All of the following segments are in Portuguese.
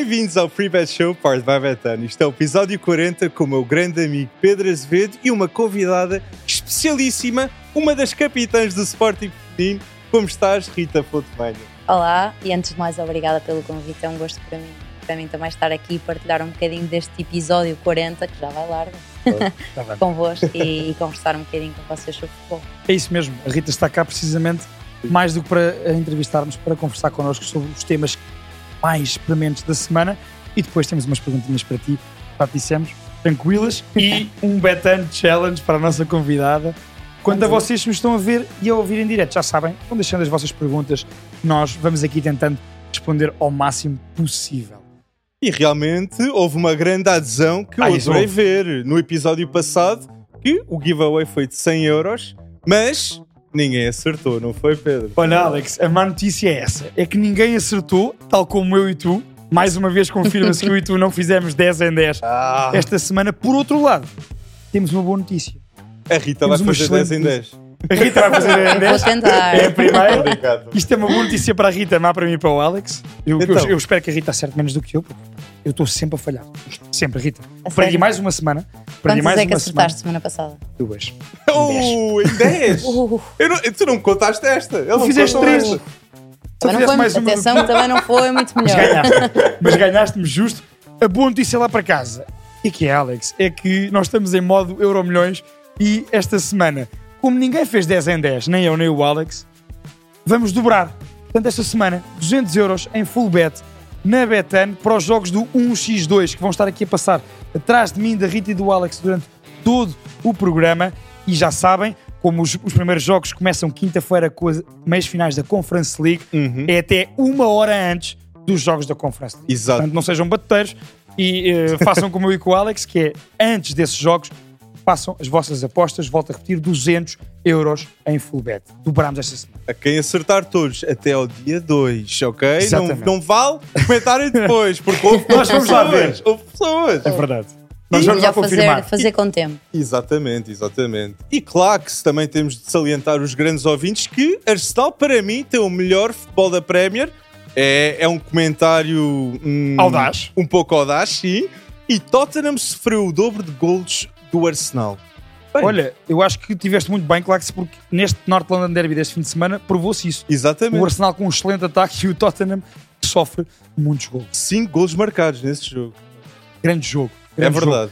Bem-vindos ao Free Bet Show, Part by Betano. Isto é o episódio 40 com o meu grande amigo Pedro Azevedo e uma convidada especialíssima, uma das capitãs do Sporting Feminino. Como estás, Rita Fontemanha? Olá, e antes de mais, obrigada pelo convite. É um gosto para mim também estar aqui e partilhar um bocadinho deste episódio 40, que já vai largo, convosco e conversar um bocadinho com vocês sobre futebol. É isso mesmo, a Rita está cá precisamente mais do que para entrevistarmos, para conversar connosco sobre os temas mais prementes da semana, e depois temos umas perguntinhas para ti, já dissemos, tranquilas, e um Betano Challenge para a nossa convidada. Quanto a vocês que nos estão a ver e a ouvir em direto, já sabem, vão deixando as vossas perguntas, nós vamos aqui tentando responder ao máximo possível. E realmente houve uma grande adesão que eu adorei ver no episódio passado, que o giveaway foi de 100 euros, mas ninguém acertou, não foi, Pedro? Olha, Alex, a má notícia é essa, é que ninguém acertou, tal como eu e tu. Mais uma vez confirma-se que eu e tu não fizemos 10 em 10 esta semana. Por outro lado, temos uma boa notícia. A Rita vai fazer 10 em 10. A Rita vai fazer 10 em 10. Vou tentar. É a primeira. Isto é uma boa notícia para a Rita, não para mim e para o Alex. Eu espero que a Rita acerte menos do que eu, porque eu estou sempre a falhar. Sempre, Rita. Perdi mais uma semana. Quantas é que acertaste semana passada? 2. Em 10? Tu não me contaste esta. Tu fizeste 3. Também não foi mais atenção, que também não foi muito melhor. Mas ganhaste-me justo. A boa notícia lá para casa, e que é, Alex, é que nós estamos em modo Euromilhões e esta semana, como ninguém fez 10 em 10, nem eu nem o Alex, vamos dobrar. Portanto, esta semana, 200 euros em full bet na Betano para os jogos do 1x2 que vão estar aqui a passar atrás de mim, da Rita e do Alex durante todo o programa. E já sabem, como os primeiros jogos começam quinta-feira com as meias finais da Conference League, é até uma hora antes dos jogos da Conference League. Exato. Portanto, não sejam batuteiros e façam como eu e com o Alex, que é antes desses jogos, façam as vossas apostas. Volto a repetir, 200 euros em full bet. Dobramos esta semana. A quem acertar todos até ao dia 2, ok? Não vale comentarem depois, porque houve pessoas. É verdade. Nós vamos já fazer com tempo. Exatamente. E claro que também temos de salientar os grandes ouvintes que Arsenal, para mim, tem o melhor futebol da Premier. É um comentário audaz. Um pouco audaz, sim. E Tottenham sofreu o dobro de golos do Arsenal. Bem, olha, eu acho que tiveste muito bem, claro, porque neste North London Derby deste fim de semana provou-se isso. Exatamente. O Arsenal com um excelente ataque e o Tottenham que sofre muitos golos. 5 golos marcados nesse jogo. Grande jogo. É verdade.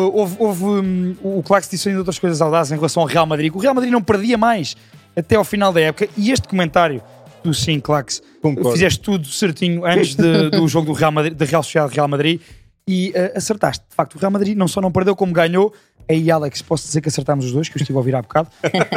O Clax disse ainda outras coisas audazes em relação ao Real Madrid. O Real Madrid não perdia mais até ao final da época. E este comentário, tu sim, Clax, fizeste tudo certinho antes do jogo do Real Madrid, da Real Sociedade Real Madrid, e acertaste. De facto, o Real Madrid não só não perdeu, como ganhou. Aí, Alex, posso dizer que acertámos os dois, que eu estive a ouvir há bocado.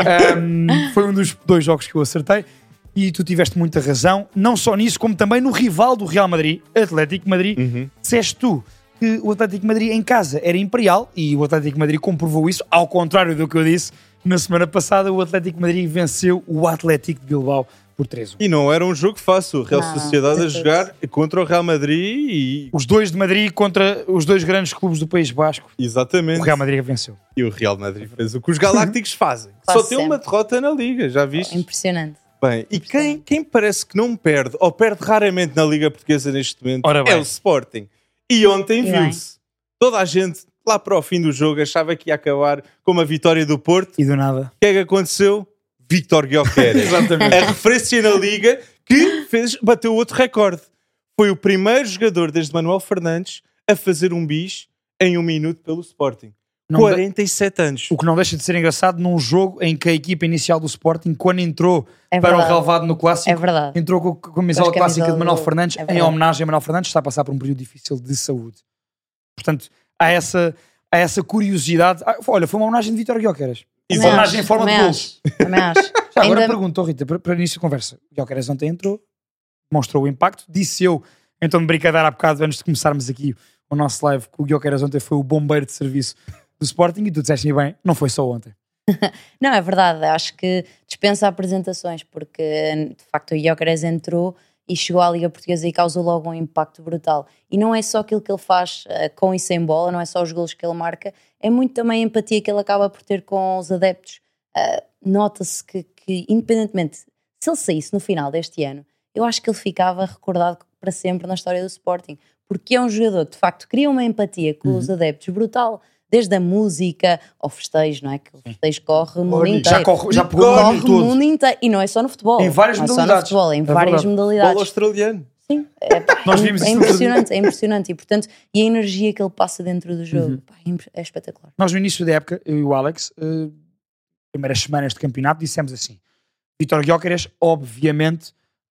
Foi um dos 2 jogos que eu acertei. E tu tiveste muita razão, não só nisso, como também no rival do Real Madrid, Atlético Madrid. Disseste tu que o Atlético Madrid em casa era imperial, e o Atlético Madrid comprovou isso, ao contrário do que eu disse na semana passada. O Atlético Madrid venceu o Atlético de Bilbao por 3-1. E não era um jogo fácil, o Real Sociedade a jogar contra o Real Madrid e... Os 2 de Madrid contra os 2 grandes clubes do País Basco. Exatamente. O Real Madrid venceu. E o Real Madrid fez o que os Galácticos fazem. Só tem uma derrota na Liga, já viste? Impressionante. Bem, e quem parece que não perde, ou perde raramente na Liga Portuguesa neste momento, é o Sporting. E ontem viu-se. Toda a gente, lá para o fim do jogo, achava que ia acabar com uma vitória do Porto. E do nada. O que é que aconteceu? Víctor Gyökeres. Exatamente. A referência na Liga que bateu outro recorde. Foi o primeiro jogador desde Manuel Fernandes a fazer um bis em 1 minuto pelo Sporting. 47 anos. O que não deixa de ser engraçado num jogo em que a equipa inicial do Sporting, quando entrou para o relevado no Clássico, entrou com a camisola clássica de Manuel Fernandes, em homenagem a Manuel Fernandes, está a passar por um período difícil de saúde. Portanto, há essa curiosidade. Olha, foi uma homenagem de Víctor Gyökeres. Uma homenagem em forma de golos. Também acho. Já agora pergunto, Rita, para início de conversa, Gyökeres ontem entrou, mostrou o impacto, disse eu, então de brincadeira há bocado, antes de começarmos aqui o nosso live, que o Gyökeres ontem foi o bombeiro de serviço do Sporting, e tu disseste bem, não foi só ontem. Não, é verdade, acho que dispensa apresentações, porque de facto o Gyökeres entrou e chegou à Liga Portuguesa e causou logo um impacto brutal. E não é só aquilo que ele faz com e sem bola, não é só os golos que ele marca, é muito também a empatia que ele acaba por ter com os adeptos. Nota-se que independentemente, se ele saísse no final deste ano, eu acho que ele ficava recordado para sempre na história do Sporting, porque é um jogador que de facto cria uma empatia com os adeptos brutal, desde a música ao festejo, não é? Que o festejo corre no mundo inteiro. Já corre no mundo inteiro. E não é só no futebol. Em várias modalidades. Só no futebol, em várias modalidades. Bola australiano. Sim, Nós vimos isso é impressionante. E, portanto, e a energia que ele passa dentro do jogo é espetacular. Nós no início da época, eu e o Alex, primeiras semanas de campeonato, dissemos assim: Vítor Gyökeres, obviamente,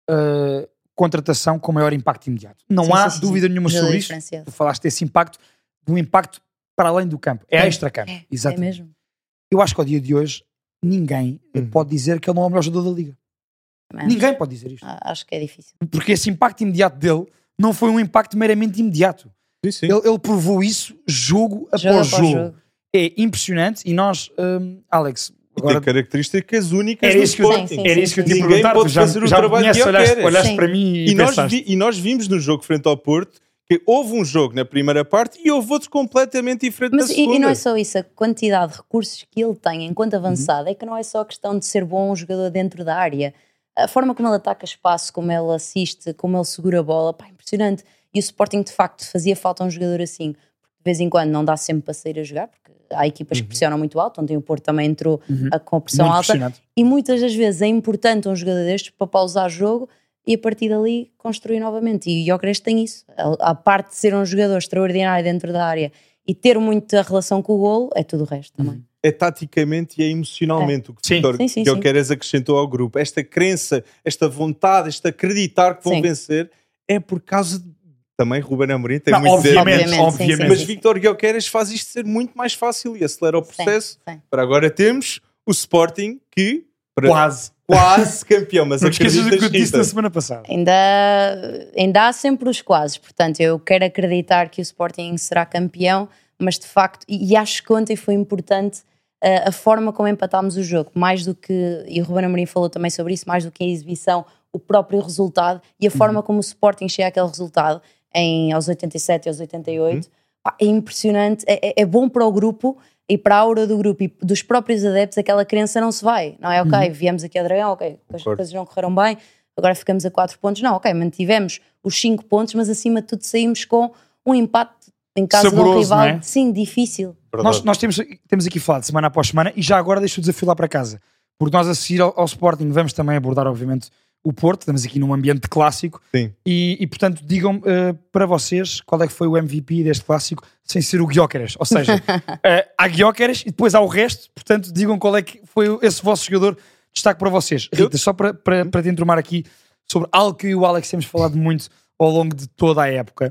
contratação com maior impacto imediato. Não há dúvida nenhuma sobre isso. Tu falaste desse impacto, do impacto para além do campo. É extra-campo. Exatamente. É mesmo. Eu acho que ao dia de hoje ninguém pode dizer que ele não é o melhor jogador da Liga. Ninguém pode dizer isto. Acho que é difícil. Porque esse impacto imediato dele não foi um impacto meramente imediato. Sim. Ele provou isso jogo após jogo. É impressionante e nós, Alex... Agora, tem características únicas do Sporting. Era isso que eu te ia perguntar. Pode fazer o trabalho que olhaste para mim e nós vimos no jogo frente ao Porto que houve um jogo na primeira parte e houve outro completamente diferente na segunda. E não é só isso, a quantidade de recursos que ele tem enquanto avançado é que não é só a questão de ser bom um jogador dentro da área. A forma como ele ataca espaço, como ele assiste, como ele segura a bola, é impressionante. E o Sporting de facto fazia falta um jogador assim. De vez em quando não dá sempre para sair a jogar, porque há equipas que pressionam muito alto, ontem o Porto também entrou com a pressão muito alta. E muitas das vezes é importante um jogador destes para pausar o jogo e a partir dali construir novamente. E o Gyökeres tem isso. A parte de ser um jogador extraordinário dentro da área e ter muita relação com o golo, é tudo o resto também. É taticamente e é emocionalmente o que o Gyökeres acrescentou ao grupo. Esta crença, esta vontade, este acreditar que vão vencer é por causa de... Também Ruben Amorim tem muito obviamente. Mas Vítor Gyökeres faz isto ser muito mais fácil e acelera o processo. Para agora temos o Sporting que... Quase campeão, mas não esqueças o que eu disse na semana passada. Ainda há sempre os quase, portanto eu quero acreditar que o Sporting será campeão, mas de facto, e acho que ontem foi importante a forma como empatámos o jogo, mais do que, e o Ruben Amorim falou também sobre isso, mais do que a exibição, o próprio resultado e a forma como o Sporting chega àquele resultado aos 87 e aos 88, é impressionante, é bom para o grupo e para a aura do grupo e dos próprios adeptos. Aquela crença não se vai, não é? Ok, viemos aqui a Dragão, ok, as coisas não correram bem, agora ficamos a 4 pontos, não, ok, mantivemos os 5 pontos, mas acima de tudo saímos com um empate em caso de um rival, sim, difícil. Nós temos aqui falado semana após semana e já agora deixo o desafio lá para casa, porque nós a seguir ao Sporting vamos também abordar obviamente o Porto, estamos aqui num ambiente clássico. Sim. E portanto digam para vocês qual é que foi o MVP deste clássico sem ser o Gyökeres, ou seja, há Gyökeres e depois há o resto, portanto digam qual é que foi esse vosso jogador de destaque para vocês. Rita, só para te enturmar aqui sobre algo que eu e o Alex temos falado muito ao longo de toda a época,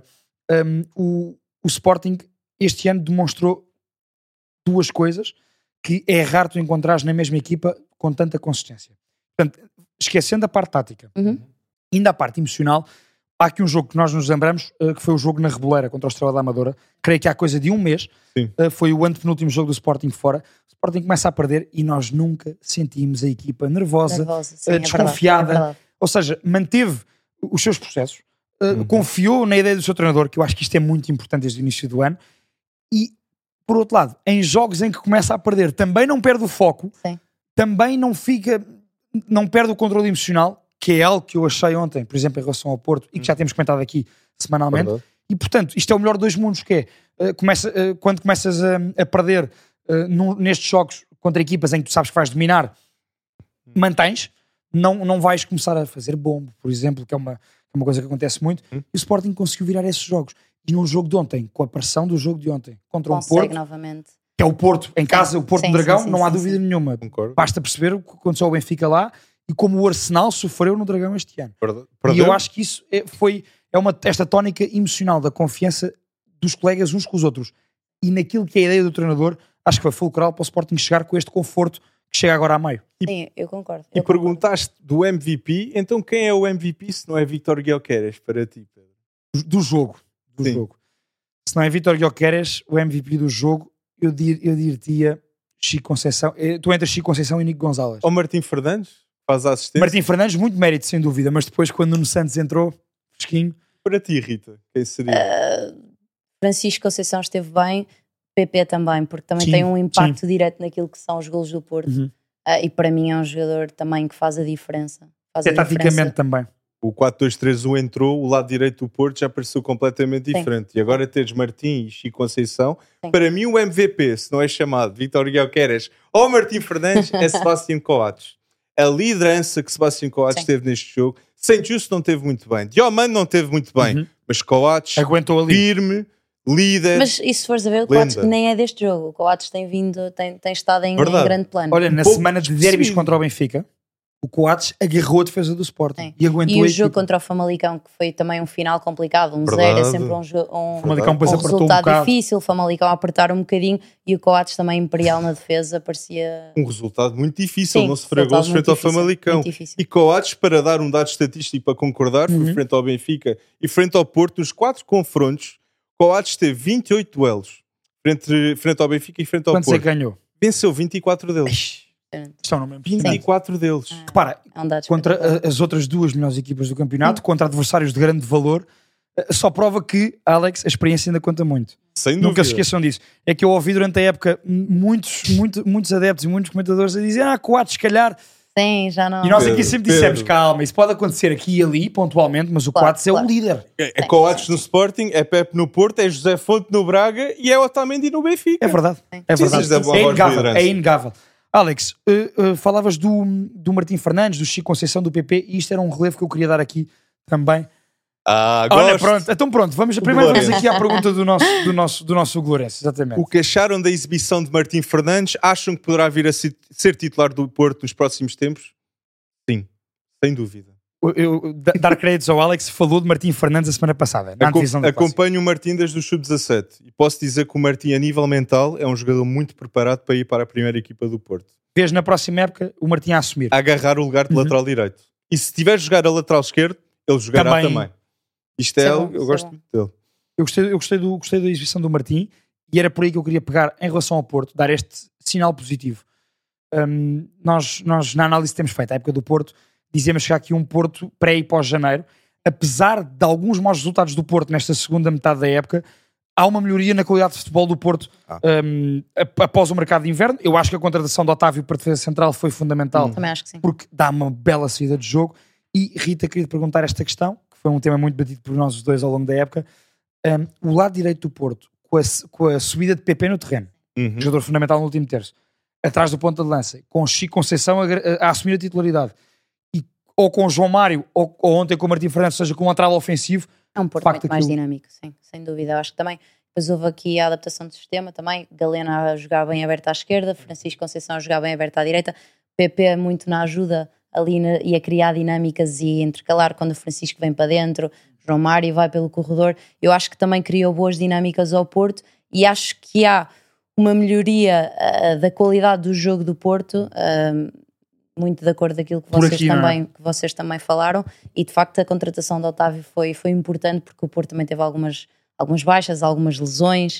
o Sporting este ano demonstrou duas coisas que é raro tu encontrares na mesma equipa com tanta consistência. Portanto, esquecendo a parte tática, ainda a parte emocional, há aqui um jogo que nós nos lembramos, que foi o jogo na Reboleira contra o Estrela da Amadora, creio que há coisa de um mês, foi o antepenúltimo jogo do Sporting fora. O Sporting começa a perder e nós nunca sentimos a equipa nervosa, desconfiada, é verdade. Ou seja, manteve os seus processos, confiou na ideia do seu treinador, que eu acho que isto é muito importante desde o início do ano, e por outro lado, em jogos em que começa a perder, também não perde o foco, também não perde o controle emocional, que é algo que eu achei ontem, por exemplo, em relação ao Porto, e que já temos comentado aqui semanalmente. Verdade. E, portanto, isto é o melhor dos mundos, que é, quando começas a perder nestes jogos contra equipas em que tu sabes que vais dominar, mantens, não vais começar a fazer bombo, por exemplo, que é uma coisa que acontece muito, e o Sporting conseguiu virar esses jogos. E no jogo de ontem, com a pressão do jogo de ontem, contra o Porto, novamente. Que é o Porto em casa, o Porto do Dragão, não há dúvida nenhuma. Concordo. Basta perceber o que aconteceu ao Benfica lá e como o Arsenal sofreu no Dragão este ano. Perdão. E eu acho que isso esta tónica emocional da confiança dos colegas uns com os outros e naquilo que é a ideia do treinador, acho que foi fulcral para o Sporting chegar com este conforto que chega agora a meio. Sim, eu concordo. Perguntaste do MVP, então quem é o MVP se não é Vítor Gyökeres para ti, Pedro? Do jogo. Se não é Vítor Gyökeres, o MVP do jogo, eu diria Chico Conceição. Tu entras Chico Conceição e Nico Gonzalez. Ou Martim Fernandes, faz a assistência. Martim Fernandes, muito mérito, sem dúvida, mas depois quando o Nuno Santos entrou, fresquinho. Para ti, Rita, quem seria? Francisco Conceição esteve bem, PP também, porque também tem um impacto direto naquilo que são os golos do Porto. E para mim é um jogador também que faz a diferença. Taticamente também. o 4-2-3-1 entrou, o lado direito do Porto já pareceu completamente diferente. E agora teres Martim e Chico Conceição, para mim o MVP, se não é chamado Vítor Gyökeres ou Martim Fernandes, é Sebastião Coates. A liderança que Sebastião Coates teve neste jogo, Saint Just não teve muito bem, Diomande não teve muito bem, mas Coates aguentou ali, firme, líder. Mas e se fores a ver, o Coates nem é deste jogo. O Coates tem estado em grande plano. Olha, na semana de derbys contra o Benfica, o Coates agarrou a defesa do Sporting e aguentou. E o jogo contra o Famalicão, que foi também um final complicado, 1-0, é sempre um resultado difícil. O Famalicão a apertar um bocadinho e o Coates também imperial na defesa, parecia... Um resultado muito difícil, não sofrer gols frente ao Famalicão. E Coates, para dar um dado estatístico para concordar, foi frente ao Benfica e frente ao Porto, nos 4 confrontos, Coates teve 28 duelos frente ao Benfica e frente ao Porto. Quanto você ganhou? Venceu 24 deles. Estão no mesmo 24 deles. Repara, contra as outras 2 melhores equipas do campeonato, contra adversários de grande valor, só prova que, Alex, a experiência ainda conta muito. Sem dúvida. Nunca se esqueçam disso. É que eu ouvi durante a época muitos adeptos e muitos comentadores a dizer Coates, se calhar... Sim, já não... E nós aqui sempre dissemos, calma, isso pode acontecer aqui e ali, pontualmente, mas o Coates é o líder. É Coates no Sporting, é Pepe no Porto, é José Fonte no Braga e é Otamendi no Benfica. É verdade. É verdade. É inegável. Alex, falavas do Martim Fernandes, do Chico Conceição, do PP, e isto era um relevo que eu queria dar aqui também. Olha, pronto, então pronto, vamos aqui à pergunta do nosso Lourenço, exatamente. O que acharam da exibição de Martim Fernandes? Acham que poderá vir a ser titular do Porto nos próximos tempos? Sim, sem dúvida. Dar créditos ao Alex, falou de Martim Fernandes a semana passada. Acompanho o Martim desde o Sub-17 e posso dizer que o Martim, a nível mental, é um jogador muito preparado para ir para a primeira equipa do Porto. Vês na próxima época o Martim a assumir. A agarrar o lugar de lateral direito. E se tiver a jogar a lateral esquerdo, ele jogará também. Isto é algo, eu gosto muito dele. Eu gostei da exibição do Martim e era por aí que eu queria pegar em relação ao Porto, dar este sinal positivo. Nós na análise que temos feito, a época do Porto, dizemos que há aqui um Porto pré e pós-janeiro. Apesar de alguns maus resultados do Porto nesta segunda metade da época, há uma melhoria na qualidade de futebol do Porto após o mercado de inverno. Eu acho que a contratação de Otávio para a defesa central foi fundamental. Também acho que sim. Porque dá uma bela saída de jogo. E Rita, queria te perguntar esta questão, que foi um tema muito batido por nós os dois ao longo da época. O lado direito do Porto, com a subida de PP no terreno, jogador fundamental no último terço, atrás do ponta de lança, com Chico Conceição a assumir a titularidade, ou com o João Mário, ou ontem com o Martim Fernandes, seja com um lateral ofensivo. É um Porto muito mais dinâmico, sim, sem dúvida. Eu acho que também, depois houve aqui a adaptação do sistema também, Galena a jogar bem aberto à esquerda, Francisco Conceição a jogar bem aberto à direita, PP muito na ajuda ali e a criar dinâmicas e intercalar quando o Francisco vem para dentro, João Mário vai pelo corredor. Eu acho que também criou boas dinâmicas ao Porto e acho que há uma melhoria da qualidade do jogo do Porto, muito de acordo com aquilo que vocês também falaram, e de facto a contratação de Otávio foi importante porque o Porto também teve algumas baixas, algumas lesões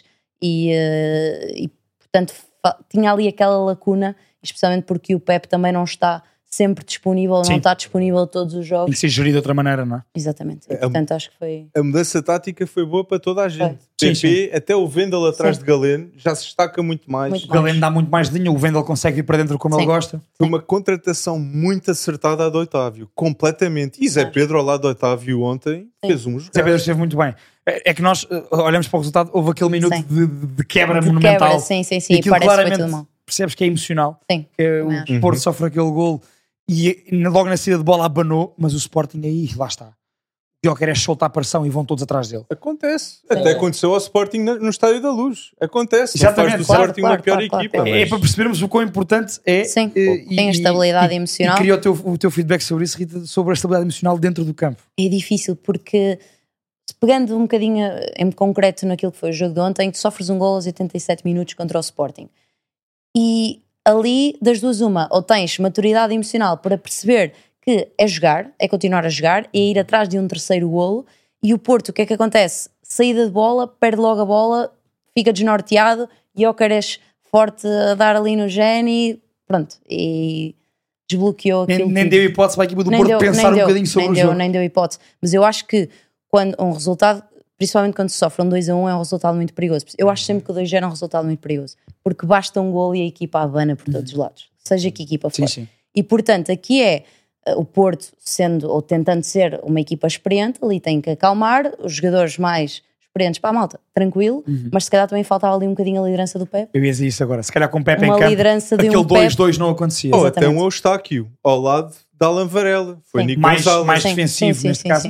e portanto tinha ali aquela lacuna, especialmente porque o Pep também não está sempre disponível, não está disponível a todos os jogos. Tem que ser gerido de outra maneira, não é? Exatamente. E, portanto, acho que foi... A mudança tática foi boa para toda a gente. PP, até o Wendel atrás de Galeno, já se destaca muito mais. O Galeno dá muito mais linha, o Wendel consegue ir para dentro como ele gosta. Foi uma contratação muito acertada de Otávio, completamente. E Zé Pedro ao lado de Otávio ontem fez um jogo. Zé Pedro esteve muito bem. É que nós olhamos para o resultado, houve aquele minuto de quebra monumental. Sim, e aquilo parece claramente que foi tudo mal. Percebes que é emocional. Sim, o Porto sofre aquele golo e logo na saída de bola abanou, mas o Sporting aí, lá está. O Gyökeres solta a pressão e vão todos atrás dele. Acontece. Até aconteceu ao Sporting no Estádio da Luz. Acontece. Exatamente. Não faz do Sporting uma pior equipa. Mas... É para percebermos o quão importante é. Sim, tem a estabilidade emocional. E queria o teu feedback sobre isso, Rita, sobre a estabilidade emocional dentro do campo. É difícil porque, pegando um bocadinho em concreto naquilo que foi o jogo de ontem, tu sofres um gol aos 87 minutos contra o Sporting. E ali, das duas uma, ou tens maturidade emocional para perceber que é jogar, é continuar a jogar, é ir atrás de um terceiro golo, e o Porto, o que é que acontece? Saída de bola, perde logo a bola, fica desnorteado, Gyökeres forte a dar ali no Geni, pronto, e desbloqueou aquilo. Nem deu hipótese para a equipa do Porto pensar um bocadinho sobre o jogo. Nem deu hipótese, mas eu acho que quando um resultado, principalmente quando se sofre um 2-1, é um resultado muito perigoso. Eu acho sempre que o 2-0 é um resultado muito perigoso, porque basta um golo e a equipa abana por todos os lados, seja que equipa for. Sim. E portanto, aqui é o Porto, sendo ou tentando ser uma equipa experiente, ali tem que acalmar os jogadores mais experientes para a malta, tranquilo, mas se calhar também faltava ali um bocadinho a liderança do Pepe. Eu ia dizer isso agora, se calhar com o Pepe uma em campo, liderança de aquele um 2-2 não acontecia. Ou até um Eustáquio, ao lado da Alan Varela. Foi Nico Gonçalves. Mais defensivo neste caso,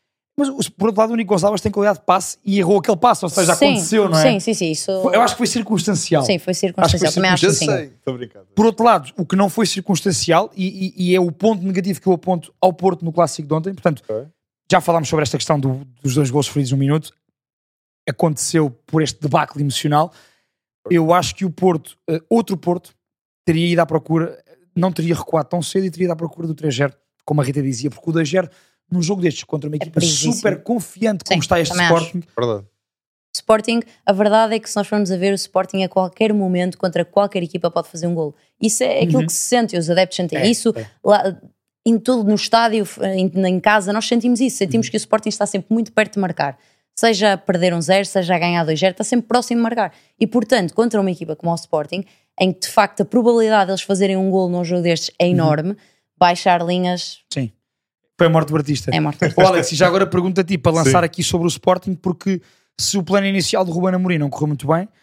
mas por outro lado o Nico Gonçalves tem qualidade de passe e errou aquele passe, ou seja, aconteceu, não é? Sim, isso... Eu acho que foi circunstancial. Sim, foi circunstancial, também acho que sim. Estou brincando. Por outro lado, o que não foi circunstancial, e é o ponto negativo que eu aponto ao Porto no Clássico de ontem, portanto, já falámos sobre esta questão dos 2 gols sofridos num minuto, aconteceu por este debacle emocional. Eu acho que o Porto, outro Porto, teria ido à procura, não teria recuado tão cedo e teria ido à procura do 3-0, como a Rita dizia, porque o 2-0 num jogo destes contra uma equipa super confiante como está este Sporting. Verdade. Sporting, a verdade é que se nós formos a ver, o Sporting a qualquer momento contra qualquer equipa pode fazer um golo. Isso é aquilo que se sente, os adeptos sentem isso. Lá, em todo, no estádio, em casa, nós sentimos isso. Sentimos que o Sporting está sempre muito perto de marcar. Seja a perder 1-0, seja a ganhar 2-0, está sempre próximo de marcar. E portanto, contra uma equipa como o Sporting, em que de facto a probabilidade de eles fazerem um golo num jogo destes é enorme, baixar linhas... Sim. Foi a morte do artista. É a morte do artista. Alex, e já agora pergunto a ti, para lançar aqui sobre o Sporting, porque se o plano inicial do Ruben Amorim não correu muito bem,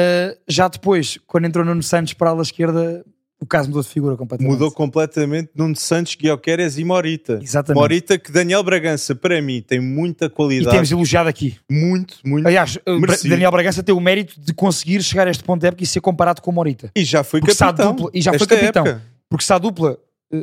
já depois, quando entrou Nuno Santos para a ala esquerda, o caso mudou de figura completamente. Mudou completamente. Nuno Santos, Gyökeres e Morita. Exatamente. Morita, que Daniel Bragança, para mim, tem muita qualidade. E temos elogiado aqui. Muito. Aliás, merecido. Daniel Bragança tem o mérito de conseguir chegar a este ponto de época e ser comparado com o Morita. E já foi capitão. Foi capitão. Porque se há dupla...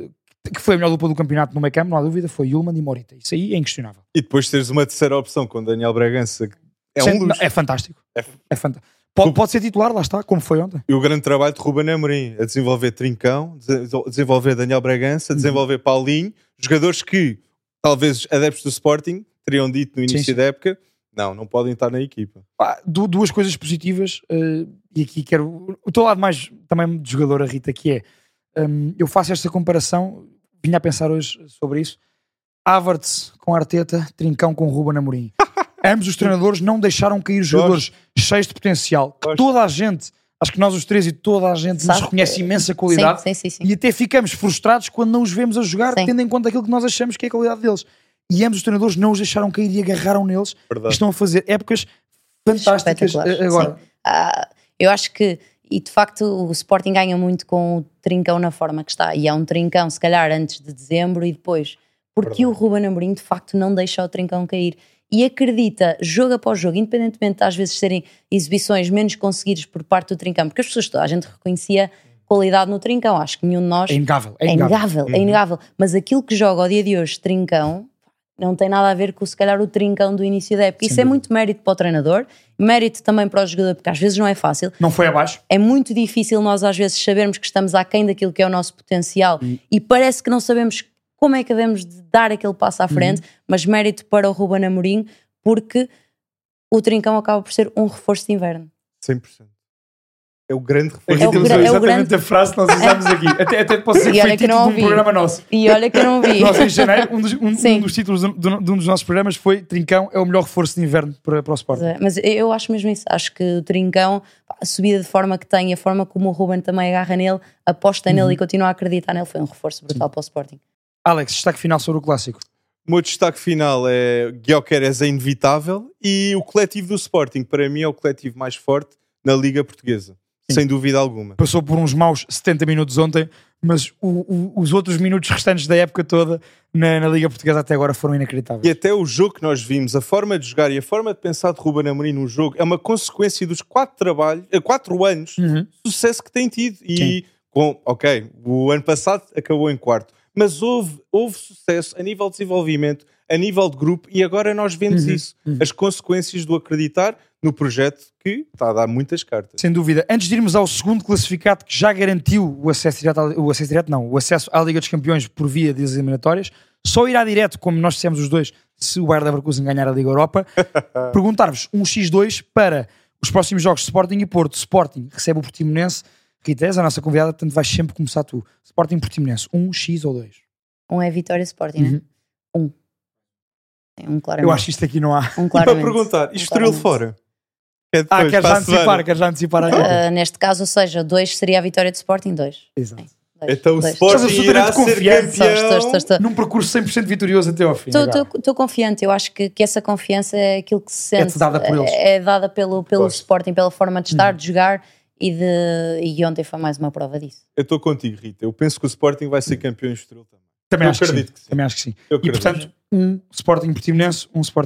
que foi a melhor dupla do campeonato no meio campo, não há dúvida, foi Yulman e Morita. Isso aí é inquestionável. E depois teres uma terceira opção com Daniel Bragança, é um luxo. É fantástico. É fantástico. Pode ser titular, lá está, como foi ontem. E o grande trabalho de Ruben Amorim, a desenvolver Trincão, desenvolver Daniel Bragança, desenvolver Paulinho, jogadores que, talvez adeptos do Sporting, teriam dito no início da época, não podem estar na equipa. Duas coisas positivas, e aqui quero... O teu lado mais, também de jogador, a Rita, que é... eu faço esta comparação, vinha a pensar hoje sobre isso. Havertz com Arteta, Trincão com Ruben Amorim. Ambos os treinadores não deixaram cair jogadores cheios de potencial. Que toda a gente, acho que nós os três e toda a gente nos reconhece imensa qualidade. Sim. E até ficamos frustrados quando não os vemos a jogar, tendo em conta aquilo que nós achamos que é a qualidade deles. E ambos os treinadores não os deixaram cair e agarraram neles. E estão a fazer épocas fantásticas agora. Eu acho que, e de facto o Sporting ganha muito com o Trincão na forma que está, e há um Trincão se calhar antes de dezembro e depois, porque o Ruben Amorim de facto não deixa o Trincão cair e acredita jogo após jogo, independentemente de às vezes serem exibições menos conseguidas por parte do Trincão, porque as pessoas, toda a gente reconhecia qualidade no Trincão, acho que nenhum de nós... É inegável, mas aquilo que joga ao dia de hoje Trincão não tem nada a ver com se calhar o Trincão do início da época. Isso é muito mérito para o treinador, mérito também para o jogador, porque às vezes não é fácil. Não foi abaixo. É muito difícil nós às vezes sabermos que estamos aquém daquilo que é o nosso potencial e parece que não sabemos como é que devemos de dar aquele passo à frente, mas mérito para o Ruben Amorim, porque o Trincão acaba por ser um reforço de inverno. 100%. É o grande reforço. Aqui temos exatamente a frase que nós usamos aqui. Até posso dizer que foi título de um programa nosso. E olha que eu não vi. Nós em janeiro, um dos títulos de um dos nossos programas foi Trincão é o melhor reforço de inverno para o Sporting. Mas eu acho mesmo isso. Acho que o Trincão, a subida de forma que tem, a forma como o Ruben também agarra nele, aposta nele e continua a acreditar nele, foi um reforço brutal para o Sporting. Alex, destaque final sobre o Clássico. O meu destaque final é Gyökeres é inevitável e o coletivo do Sporting, para mim, é o coletivo mais forte na Liga Portuguesa. Sem dúvida alguma. Passou por uns maus 70 minutos ontem, mas os outros minutos restantes da época toda na Liga Portuguesa até agora foram inacreditáveis. E até o jogo que nós vimos, a forma de jogar e a forma de pensar de Ruben Amorim no jogo é uma consequência dos 4 anos de sucesso que tem tido. E, o ano passado acabou em 4º. Mas houve sucesso a nível de desenvolvimento, a nível de grupo, e agora nós vemos isso. As consequências do acreditar no projeto que está a dar muitas cartas. Sem dúvida. Antes de irmos ao segundo classificado que já garantiu o acesso à Liga dos Campeões por via das eliminatórias, só irá direto, como nós dissemos os dois, se o Bayer Leverkusen ganhar a Liga Europa, perguntar-vos um X2 para os próximos jogos de Sporting e Porto. Sporting recebe o Portimonense. Rita, és a nossa convidada, portanto vais sempre começar tu. Sporting Portimonense, 1 X ou 2? 1 é vitória Sporting, né? 1. Claramente. Eu acho que isto aqui não há. E para perguntar, Estoril fora? Queres já antecipar? Neste caso, ou seja, 2 seria a vitória de Sporting, 2. Exato. Então o Sporting irá ser campeão num percurso 100% vitorioso até ao fim. Estou confiante, eu acho que essa confiança é aquilo que se sente. É dada por eles. É dada pelo Sporting, pela forma de estar, de jogar e ontem foi mais uma prova disso. Eu estou contigo, Rita. Eu penso que o Sporting vai ser campeão em Estoril também. Também acho que sim. E portanto, um Sporting Portimonense,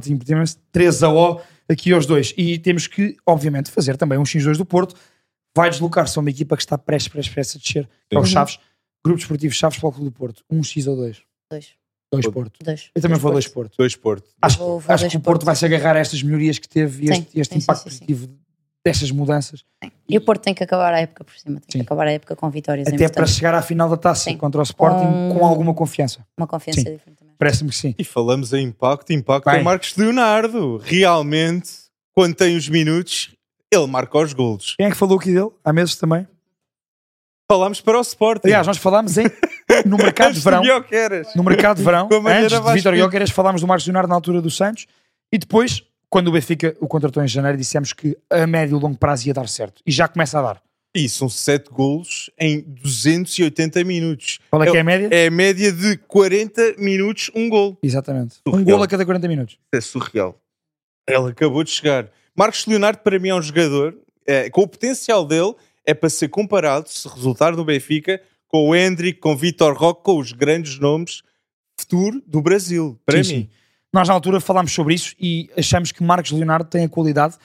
3-0 aqui aos dois. E temos que, obviamente, fazer também um X2 do Porto. Vai deslocar-se a uma equipa que está prestes a descer. Que é o Chaves, Grupo Desportivo Chaves para o Clube do Porto. 1x ou 2? 2 Porto. Eu também vou 2 Porto. 2 Porto. Acho que o Porto vai se agarrar a estas melhorias que teve e este impacto positivo destas mudanças. E o Porto tem que acabar a época por cima. Tem que acabar a época com vitórias. Até para chegar à final da taça contra o Sporting com alguma confiança. Uma confiança diferente também. Parece-me que sim. E falamos em impacto é Marcos Leonardo. Realmente, quando tem os minutos, ele marca os golos. Quem é que falou aqui dele? Há meses também? Falámos para o Sporting. Aliás, nós falámos no mercado de verão. No mercado de verão, antes de Vítor Gyökeres, falámos do Marcos Leonardo na altura do Santos. E depois, quando o Benfica o contratou em janeiro, dissemos que a médio e longo prazo ia dar certo. E já começa a dar. E são 7 golos em 280 minutos. Qual é que é a média? É a média de 40 minutos, um gol. Exatamente. Surreal. Um gol a cada 40 minutos. É surreal. Ele acabou de chegar. Marcos Leonardo, para mim, é um jogador com o potencial dele, é para ser comparado, se resultar no Benfica, com o Hendrick, com o Vitor Roque, com os grandes nomes futuro do Brasil. Para mim. Sim. Nós, na altura, falámos sobre isso e achamos que Marcos Leonardo tem a qualidade.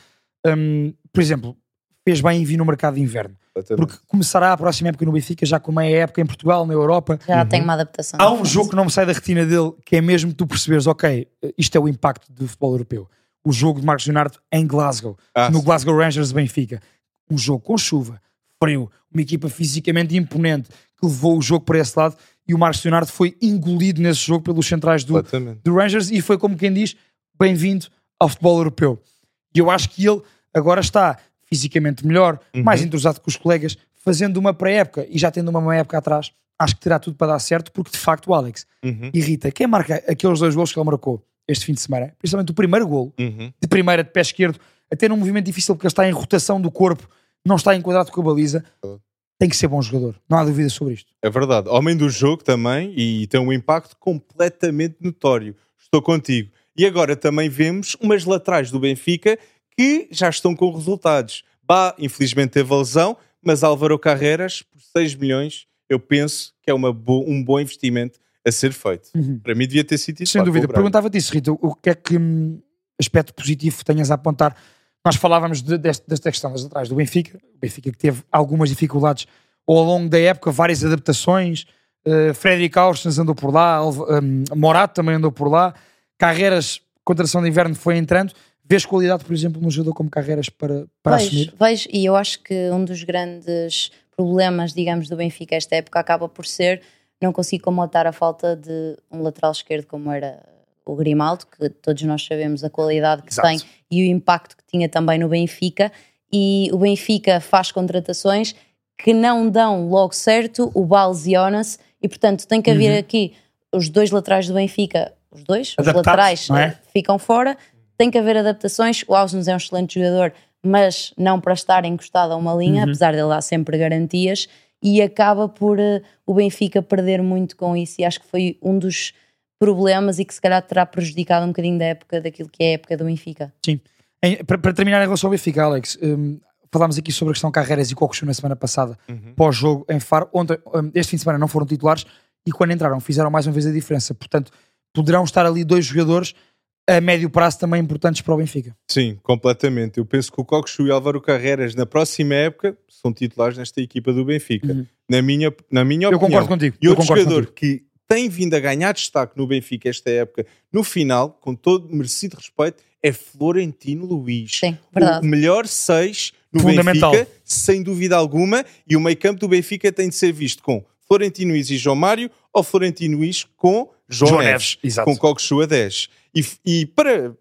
Por exemplo, fez bem em vir no mercado de inverno. Porque começará a próxima época no Benfica, já com meia época em Portugal, na Europa. Já tem uma adaptação. Há um jogo que não me sai da retina dele, que é mesmo tu perceberes, ok, isto é o impacto do futebol europeu. O jogo de Marcos Leonardo em Glasgow, no Glasgow Rangers de Benfica. Um jogo com chuva, frio, uma equipa fisicamente imponente que levou o jogo para esse lado e o Marcos Leonardo foi engolido nesse jogo pelos centrais do Rangers e foi como quem diz, bem-vindo ao futebol europeu. E eu acho que ele agora está fisicamente melhor, mais entrosado com os colegas, fazendo uma pré-época e já tendo uma época atrás, acho que terá tudo para dar certo, porque de facto o Alex irrita. Quem marca aqueles 2 golos que ele marcou este fim de semana, principalmente o primeiro golo, de primeira de pé esquerdo, até num movimento difícil porque ele está em rotação do corpo, não está enquadrado com a baliza, tem que ser bom jogador, não há dúvida sobre isto. É verdade, homem do jogo também e tem um impacto completamente notório. Estou contigo. E agora também vemos umas laterais do Benfica que já estão com resultados. Infelizmente teve a lesão, mas Álvaro Carreras, por 6 milhões, eu penso que é um bom investimento a ser feito. Para mim devia ter sido titular. Sem dúvida. Perguntava-te isso, Rita, o que é que aspecto positivo tenhas a apontar? Nós falávamos desta questão das laterais do Benfica, o Benfica que teve algumas dificuldades ao longo da época, várias adaptações, Frederic Aursens andou por lá, Morato também andou por lá, Carreras, contratação de inverno, foi entrando. Vês qualidade, por exemplo, num jogador como Carreras para assumir? Vejo, e eu acho que um dos grandes problemas, digamos, do Benfica esta época acaba por ser não conseguir comatar a falta de um lateral esquerdo como era o Grimaldo, que todos nós sabemos a qualidade que tem e o impacto que tinha também no Benfica, e o Benfica faz contratações que não dão logo certo, o Bales e Jonas, e portanto tem que haver aqui os 2 laterais do Benfica, os laterais ficam fora. Tem que haver adaptações. O Ausnes é um excelente jogador, mas não para estar encostado a uma linha, apesar dele dar sempre garantias, e acaba por o Benfica perder muito com isso, e acho que foi um dos problemas e que se calhar terá prejudicado um bocadinho da época daquilo que é a época do Benfica. Sim. Para terminar em relação ao Benfica, Alex, falámos aqui sobre a questão Carreras e Cocu na semana passada, pós-jogo em Faro. Ontem, este fim de semana não foram titulares e quando entraram fizeram mais uma vez a diferença. Portanto, poderão estar ali 2 jogadores a médio prazo também importantes para o Benfica. Sim, completamente. Eu penso que o Cocu e o Álvaro Carreras na próxima época são titulares nesta equipa do Benfica. Na minha opinião. Eu concordo contigo. E outro jogador que tem vindo a ganhar destaque no Benfica esta época, no final, com todo merecido respeito, é Florentino Luís. Sim, verdade. O melhor 6 no Benfica, sem dúvida alguma, e o meio-campo do Benfica tem de ser visto com Florentino Luís e João Mário, ou Florentino Luís com João Neves. Com Cocu a 10. E para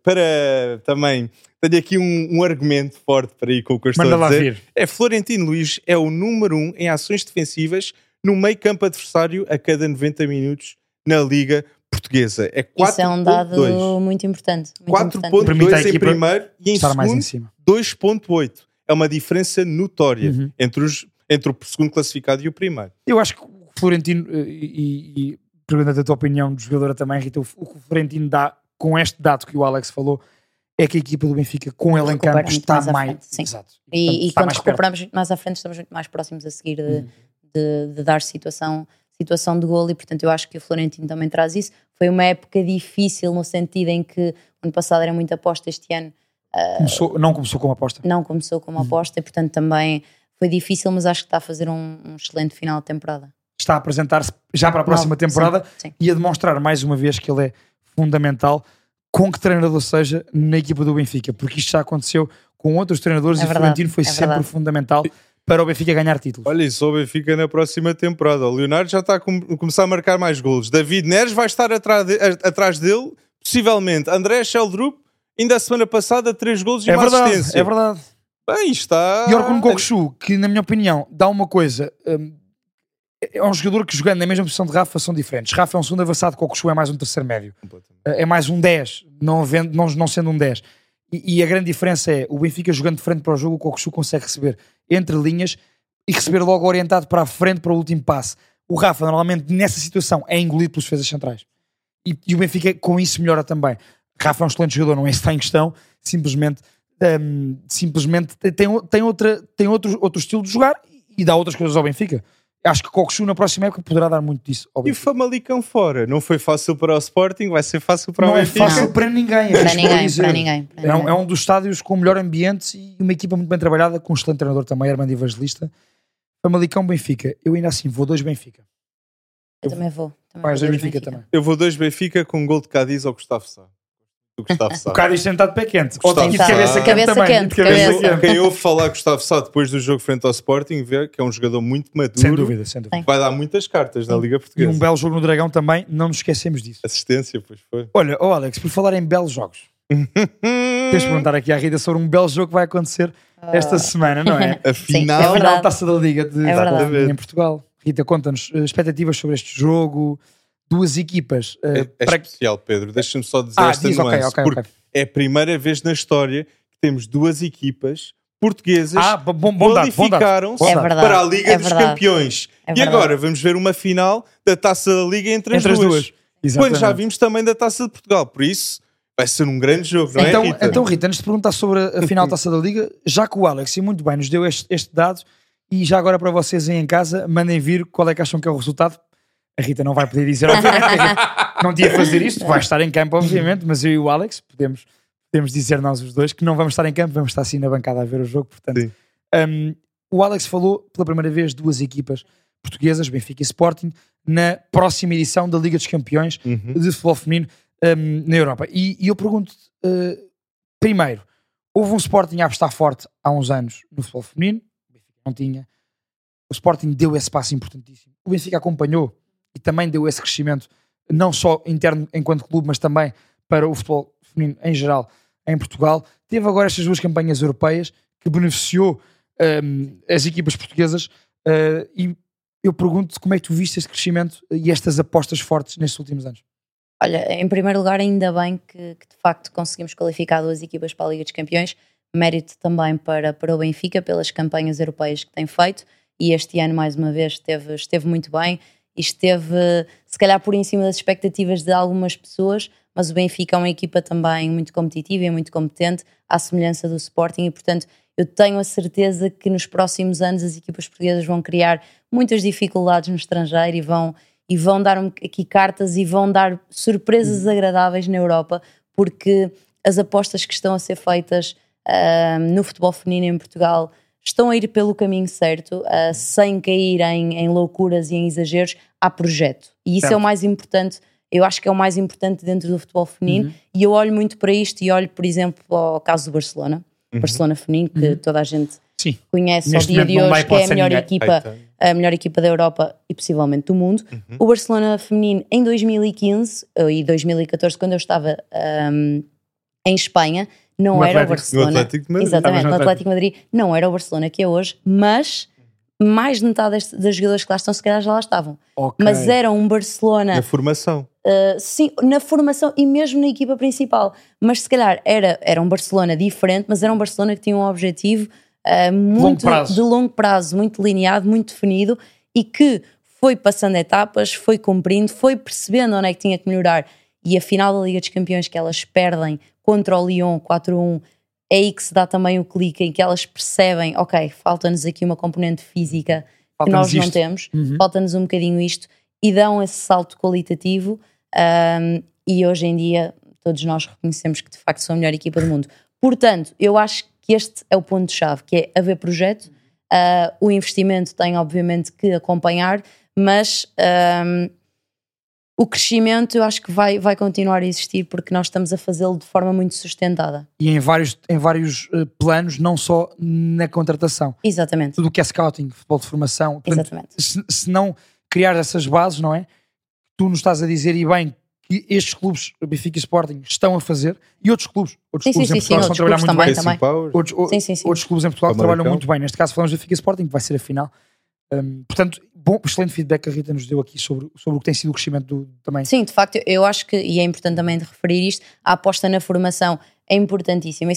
também, tenho aqui um argumento forte para ir com o que eu estou a dizer. Florentino Luís é o número 1 em ações defensivas no meio campo adversário a cada 90 minutos na Liga Portuguesa. É 4.2. Isso é um dado muito importante. 4.2 em primeiro e em segundo 2.8. É uma diferença notória entre o segundo classificado e o primeiro. Eu acho que Florentino, e perguntando a tua opinião de jogadora também, Rita, o que o Florentino dá com este dado que o Alex falou é que a equipa do Benfica, com ele em campo, está mais... Exato. E quando recuperamos mais à frente, estamos muito mais próximos a seguir de dar situação de golo, e portanto eu acho que o Florentino também traz isso. Foi uma época difícil no sentido em que ano passado era muita aposta, este ano não começou com uma aposta. Não começou com uma aposta, e portanto também foi difícil, mas acho que está a fazer um excelente final de temporada. Está a apresentar-se já para a próxima temporada, sim. E a demonstrar mais uma vez que ele é fundamental, com que treinador seja, na equipa do Benfica, porque isto já aconteceu com outros treinadores, e o Florentino foi sempre fundamental para o Benfica ganhar títulos. Olha, isso o Benfica na próxima temporada. O Leonardo já está a começar a marcar mais golos. David Neres vai estar atrás dele, possivelmente. André Sheldrup, ainda a semana passada, 3 golos e uma assistência. É verdade. Bem, está... E Orkun Kokchu, que na minha opinião dá uma coisa... é um jogador que, jogando na mesma posição de Rafa, são diferentes. Rafa é um segundo avançado, Kokchu é mais um terceiro médio. É mais um 10, não sendo um 10. E a grande diferença é, o Benfica jogando de frente para o jogo, o Kokchu consegue receber entre linhas e receber logo orientado para a frente para o último passe. O Rafa, normalmente, nessa situação, é engolido pelos defesas centrais. E o Benfica, com isso, melhora também. Rafa é um excelente jogador, não é isso que está em questão. Simplesmente tem outro estilo de jogar e dá outras coisas ao Benfica. Acho que Kokchu na próxima época poderá dar muito disso. E o Famalicão fora? Não foi fácil para o Sporting, vai ser fácil para o Benfica? Não é fácil para ninguém. Para ninguém. É um dos estádios com o melhor ambiente e uma equipa muito bem trabalhada, com um excelente treinador também, Armando Evangelista. Famalicão, Benfica. Eu ainda assim vou 2 Benfica. Eu também vou. Vais 2 Benfica também. Eu vou 2 Benfica com um gol de Cádiz ao Gustavo Sá. O Cádiz sentado de pé quente. Ou tem de cabeça quente também. Quem ouve falar Gustavo Sá depois do jogo frente ao Sporting vê que é um jogador muito maduro. Sem dúvida. Vai dar muitas cartas na Liga Portuguesa. E um belo jogo no Dragão também, não nos esquecemos disso. Assistência, pois foi. Olha, Alex, por falar em belos jogos, tens de perguntar aqui à Rita sobre um belo jogo que vai acontecer esta semana, não é? A final da Taça da Liga em Portugal. Rita, conta-nos expectativas sobre este jogo. 2 equipas. Especial, Pedro. Deixa-me só dizer esta nuance. Porque é a primeira vez na história que temos 2 equipas portuguesas qualificaram-se para a Liga dos Campeões. E agora vamos ver uma final da Taça da Liga entre as duas. Quando já vimos também da Taça de Portugal. Por isso, vai ser um grande jogo, não é, Rita? Então, Rita, antes de perguntar sobre a final da Taça da Liga, já que o Alex, e muito bem, nos deu este dado, e já agora para vocês aí em casa, mandem vir qual é que acham que é o resultado. A Rita não vai poder dizer, obviamente, que a Rita não tinha a fazer isto, vai estar em campo, obviamente, mas eu e o Alex podemos dizer nós os dois que não vamos estar em campo, vamos estar assim na bancada a ver o jogo, portanto. O Alex falou pela primeira vez 2 equipas portuguesas, Benfica e Sporting, na próxima edição da Liga dos Campeões de futebol feminino na Europa. E eu pergunto-te, primeiro, houve um Sporting a apostar forte há uns anos no futebol feminino, o Benfica não tinha, o Sporting deu esse passo importantíssimo, o Benfica acompanhou e também deu esse crescimento, não só interno enquanto clube, mas também para o futebol feminino em geral em Portugal. Teve agora estas 2 campanhas europeias que beneficiou as equipas portuguesas e eu pergunto-te como é que tu viste este crescimento e estas apostas fortes nestes últimos anos. Olha, em primeiro lugar, ainda bem que de facto conseguimos qualificar 2 equipas para a Liga dos Campeões. Mérito também para o Benfica pelas campanhas europeias que tem feito, e este ano mais uma vez esteve muito bem e esteve se calhar por em cima das expectativas de algumas pessoas, mas o Benfica é uma equipa também muito competitiva e muito competente, à semelhança do Sporting, e portanto eu tenho a certeza que nos próximos anos as equipas portuguesas vão criar muitas dificuldades no estrangeiro e vão dar aqui cartas e vão dar surpresas agradáveis na Europa, porque as apostas que estão a ser feitas no futebol feminino em Portugal estão a ir pelo caminho certo, sem cair em loucuras e em exageros. Há projeto. E isso é o mais importante. Eu acho que é o mais importante dentro do futebol feminino. E eu olho muito para isto e olho, por exemplo, ao caso do Barcelona. Barcelona feminino, que toda a gente conhece ao dia de hoje, que é a melhor equipa da Europa e possivelmente do mundo. O Barcelona feminino em 2015 e 2014, quando eu estava em Espanha, não era o Barcelona. No Atlético de Madrid. Exatamente, no Atlético de Madrid. Não era o Barcelona que é hoje, mas mais de metade das jogadoras que lá estão, se calhar já lá estavam. Mas era um Barcelona... Na formação. Sim, na formação e mesmo na equipa principal. Mas se calhar era um Barcelona diferente, mas era um Barcelona que tinha um objetivo muito de longo prazo, muito delineado, muito definido, e que foi passando etapas, foi cumprindo, foi percebendo onde é que tinha que melhorar. E a final da Liga dos Campeões que elas perdem contra o Lyon 4-1, é aí que se dá também o clique em que elas percebem, ok, falta-nos aqui uma componente física que nós não temos, falta-nos um bocadinho isto, e dão esse salto qualitativo, e hoje em dia todos nós reconhecemos que de facto são a melhor equipa do mundo. Portanto, eu acho que este é o ponto-chave, que é haver projeto, o investimento tem obviamente que acompanhar, mas o crescimento eu acho que vai continuar a existir porque nós estamos a fazê-lo de forma muito sustentada. E em vários planos, não só na contratação. Exatamente. Tudo o que é scouting, futebol de formação. Portanto, exatamente. Se não criar essas bases, não é? Tu nos estás a dizer, e bem, que estes clubes, Benfica e Sporting, estão a fazer, e outros clubes em Portugal estão a trabalhar muito bem. Outros clubes em Portugal trabalham muito bem. Neste caso falamos do Benfica e Sporting, que vai ser a final. Portanto, excelente feedback que a Rita nos deu aqui sobre o que tem sido o crescimento também. Sim, de facto, eu acho que, e é importante também de referir isto, a aposta na formação é importantíssima. E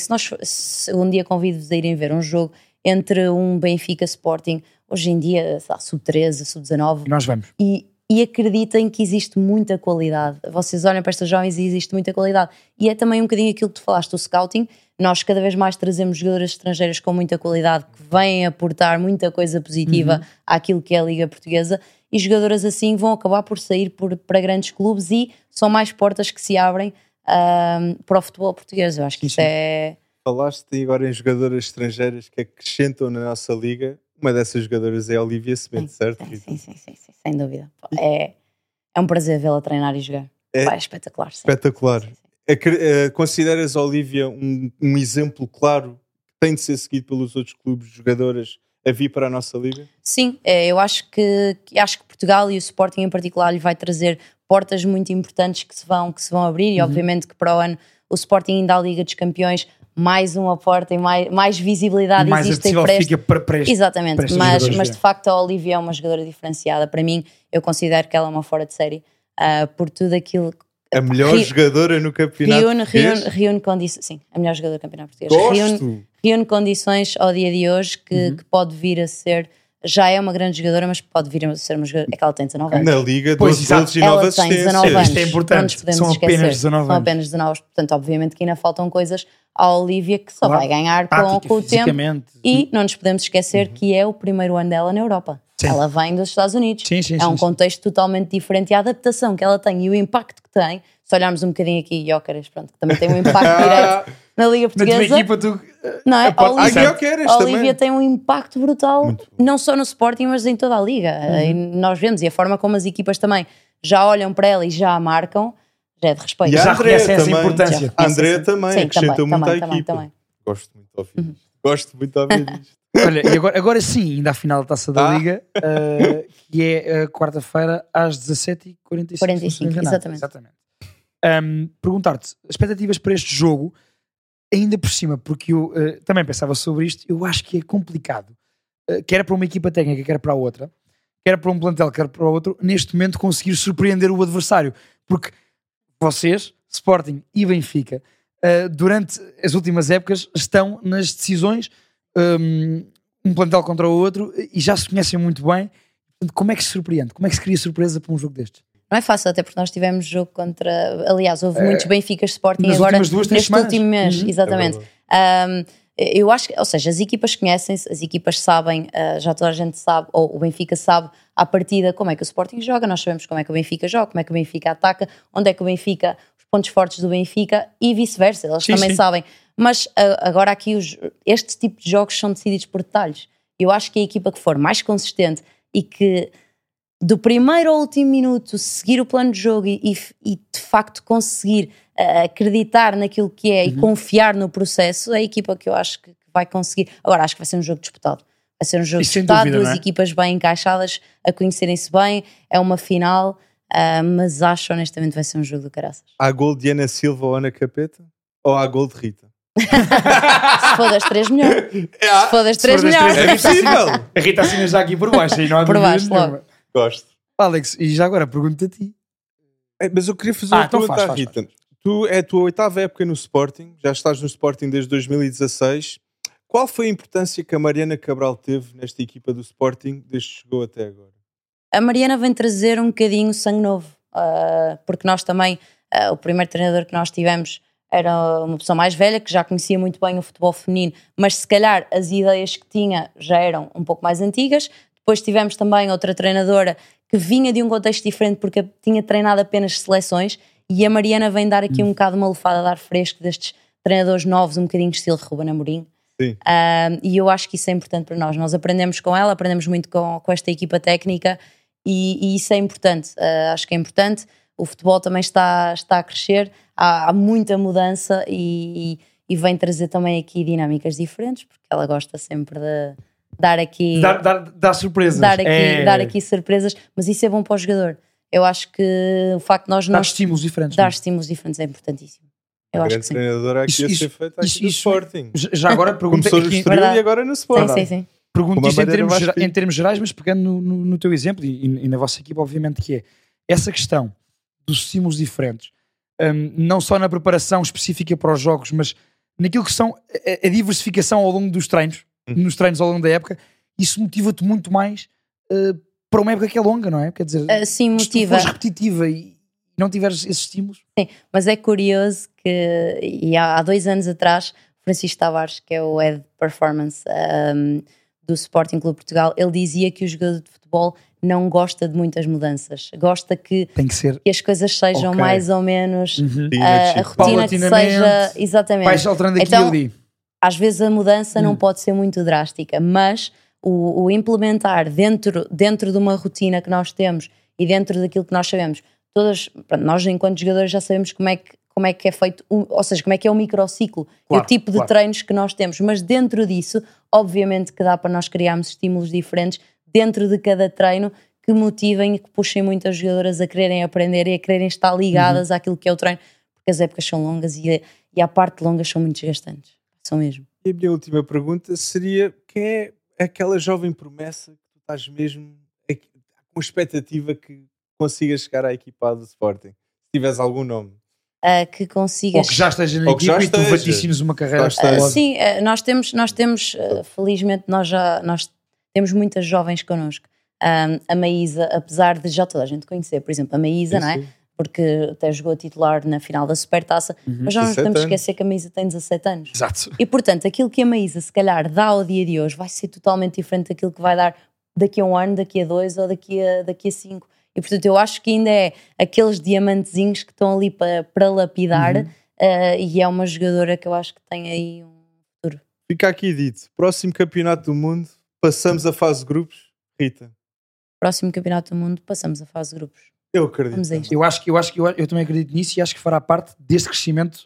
se um dia convido-vos a irem ver um jogo entre um Benfica Sporting, hoje em dia, sub-13, sub-19, nós vamos. E acreditem que existe muita qualidade. Vocês olham para estas jovens e existe muita qualidade. E é também um bocadinho aquilo que tu falaste, o scouting. Nós cada vez mais trazemos jogadoras estrangeiras com muita qualidade, que vêm aportar muita coisa positiva àquilo que é a Liga Portuguesa, e jogadoras assim vão acabar por sair para grandes clubes e são mais portas que se abrem para o futebol português. Eu acho que isso é... Falaste agora em jogadoras estrangeiras que acrescentam na nossa Liga. Uma dessas jogadoras é a Olivia Semedo, certo? Sim, sem dúvida. É um prazer vê-la treinar e jogar. É espetacular. Sim. Espetacular. Consideras a Olivia um exemplo claro que tem de ser seguido pelos outros clubes de jogadoras a vir para a nossa Liga? Sim, eu acho que Portugal e o Sporting em particular lhe vai trazer portas muito importantes que se vão abrir, e obviamente que para o ano o Sporting ainda a Liga dos Campeões, mais uma porta e mais visibilidade mais existe para este. Exatamente, mas de facto a Olivia é uma jogadora diferenciada. Para mim, eu considero que ela é uma fora de série, por tudo aquilo. A melhor jogadora no campeonato português? Reúne condições. Sim, a melhor jogadora do campeonato português. Reúne condições ao dia de hoje que pode vir a ser. Já é uma grande jogadora, mas pode vir a ser uma jogadora. É que ela tem 19 anos. Na Liga, 12 gols e 9 assistências. Ela tem 19 anos. Isto é importante. São apenas 19. Portanto, obviamente que ainda faltam coisas à Olivia que só vai ganhar com o tempo. E não nos podemos esquecer que é o primeiro ano dela na Europa. Sim. Ela vem dos Estados Unidos. É um contexto totalmente diferente. E a adaptação que ela tem e o impacto que tem, se olharmos um bocadinho aqui, Jóqueres, pronto, que também tem um impacto direto na Liga Portuguesa. Na tua equipa, tu... Não é? A Olivia tem um impacto brutal, não só no Sporting, mas em toda a Liga. E nós vemos, e a forma como as equipas também já olham para ela e já a marcam, já é de respeito. E a Andrea reconhece essa importância. A Andrea também acrescenta muito à equipa. Também. Gosto muito de ouvir isto. Gosto muito de ouvir isto. Olha, e agora sim, ainda a final da Taça da Liga, que é quarta-feira às 17h45. Exatamente. Perguntar-te, expectativas para este jogo, ainda por cima, porque eu também pensava sobre isto, eu acho que é complicado, quer para uma equipa técnica, quer para a outra, quer para um plantel, quer para o outro, neste momento conseguir surpreender o adversário, porque vocês, Sporting e Benfica, durante as últimas épocas estão nas decisões, um plantel contra o outro, e já se conhecem muito bem. Como é que se surpreende? Como é que se cria surpresa para um jogo destes? Não é fácil, até porque nós tivemos jogo contra... Aliás, houve muitos Benficas Sporting agora neste último mês. Exatamente. Eu acho que, ou seja, as equipas conhecem-se, as equipas sabem, já toda a gente sabe, ou o Benfica sabe à partida como é que o Sporting joga, nós sabemos como é que o Benfica joga, como é que o Benfica ataca, onde é que o Benfica, os pontos fortes do Benfica e vice-versa, eles também sabem. Mas agora aqui este tipo de jogos são decididos por detalhes. Eu acho que a equipa que for mais consistente e que do primeiro ao último minuto seguir o plano de jogo e de facto conseguir acreditar naquilo que é e confiar no processo, é a equipa que eu acho que vai conseguir. Agora acho que vai ser um jogo disputado. Vai ser um jogo disputado, duas equipas bem encaixadas, a conhecerem-se bem, é uma final, mas acho honestamente vai ser um jogo do caraças. Há gol de Ana Silva ou Ana Capeta? Ou há gol de Rita? Se for das 3 melhor. Se for das 3 melhor. É possível. A Rita assina já aqui por baixo e não há por baixo logo. Gosto. Alex, e já agora pergunto a ti. Mas eu queria fazer uma pergunta à Rita. Tu é a tua 8ª época no Sporting, já estás no Sporting desde 2016. Qual foi a importância que a Mariana Cabral teve nesta equipa do Sporting desde que chegou até agora? A Mariana vem trazer um bocadinho sangue novo, porque nós também, o primeiro treinador que nós tivemos era uma pessoa mais velha, que já conhecia muito bem o futebol feminino, mas se calhar as ideias que tinha já eram um pouco mais antigas. Depois tivemos também outra treinadora que vinha de um contexto diferente, porque tinha treinado apenas seleções, e a Mariana vem dar aqui um bocado uma lufada de ar fresco destes treinadores novos, um bocadinho de estilo Ruben Amorim. Sim. E eu acho que isso é importante para nós. Nós aprendemos com ela, aprendemos muito com esta equipa técnica, e isso é importante. Acho que é importante. O futebol também está a crescer, há muita mudança e vem trazer também aqui dinâmicas diferentes, porque ela gosta sempre de dar aqui... Dar surpresas. Dar aqui surpresas, mas isso é bom para o jogador. Eu acho que o facto de nós... Dar estímulos diferentes. Dar estímulos diferentes é importantíssimo. Eu acho que sim. Treinadora aqui a ser feita aqui no Sporting. Já agora pergunto... Começou no Estoril e agora no Sporting. Sim. Pergunto isto em termos gerais, mas pegando no teu exemplo e na vossa equipa, obviamente, que é essa questão dos estímulos diferentes, não só na preparação específica para os jogos, mas naquilo que são a diversificação ao longo dos treinos, nos treinos ao longo da época, isso motiva-te muito mais para uma época que é longa, não é? Quer dizer, sim, motiva. Se tu fores repetitiva e não tiveres esses estímulos... Sim, mas é curioso que e há 2 anos atrás, Francisco Tavares, que é o Head Performance do Sporting Clube Portugal, ele dizia que o jogador de futebol não gosta de muitas mudanças, gosta que as coisas sejam mais ou menos a rotina que seja, exatamente. Vais alterando aqui então, ali. Às vezes a mudança não pode ser muito drástica, mas o implementar dentro de uma rotina que nós temos e dentro daquilo que nós sabemos, nós enquanto jogadores já sabemos como é que é feito, ou seja, como é que é o microciclo e o tipo de treinos que nós temos, mas dentro disso, obviamente que dá para nós criarmos estímulos diferentes dentro de cada treino que motivem e que puxem muitas jogadoras a quererem aprender e a quererem estar ligadas àquilo que é o treino, porque as épocas são longas e a parte longas são muito desgastantes, são mesmo. E a minha última pergunta seria: quem é aquela jovem promessa que tu estás mesmo com expectativa que consiga chegar à equipa do Sporting? Se tiveres algum nome. Que consigas... Ou que já esteja na equipa e tu vaticines uma carreira. Sim, nós temos felizmente nós temos muitas jovens connosco. A Maísa, apesar de já toda a gente conhecer, por exemplo, a Maísa, não é? Porque até jogou a titular na final da Supertaça, mas já não temos que esquecer que a Maísa tem 17 anos. Exato. E portanto, aquilo que a Maísa se calhar dá ao dia de hoje vai ser totalmente diferente daquilo que vai dar daqui a 1 ano, daqui a 2 ou daqui a 5. E portanto eu acho que ainda é aqueles diamantezinhos que estão ali para lapidar, e é uma jogadora que eu acho que tem aí um futuro. Fica aqui dito: próximo campeonato do mundo, passamos a fase de grupos. Rita? Próximo campeonato do mundo, passamos a fase de grupos. Eu acredito. Eu também acredito nisso e acho que fará parte deste crescimento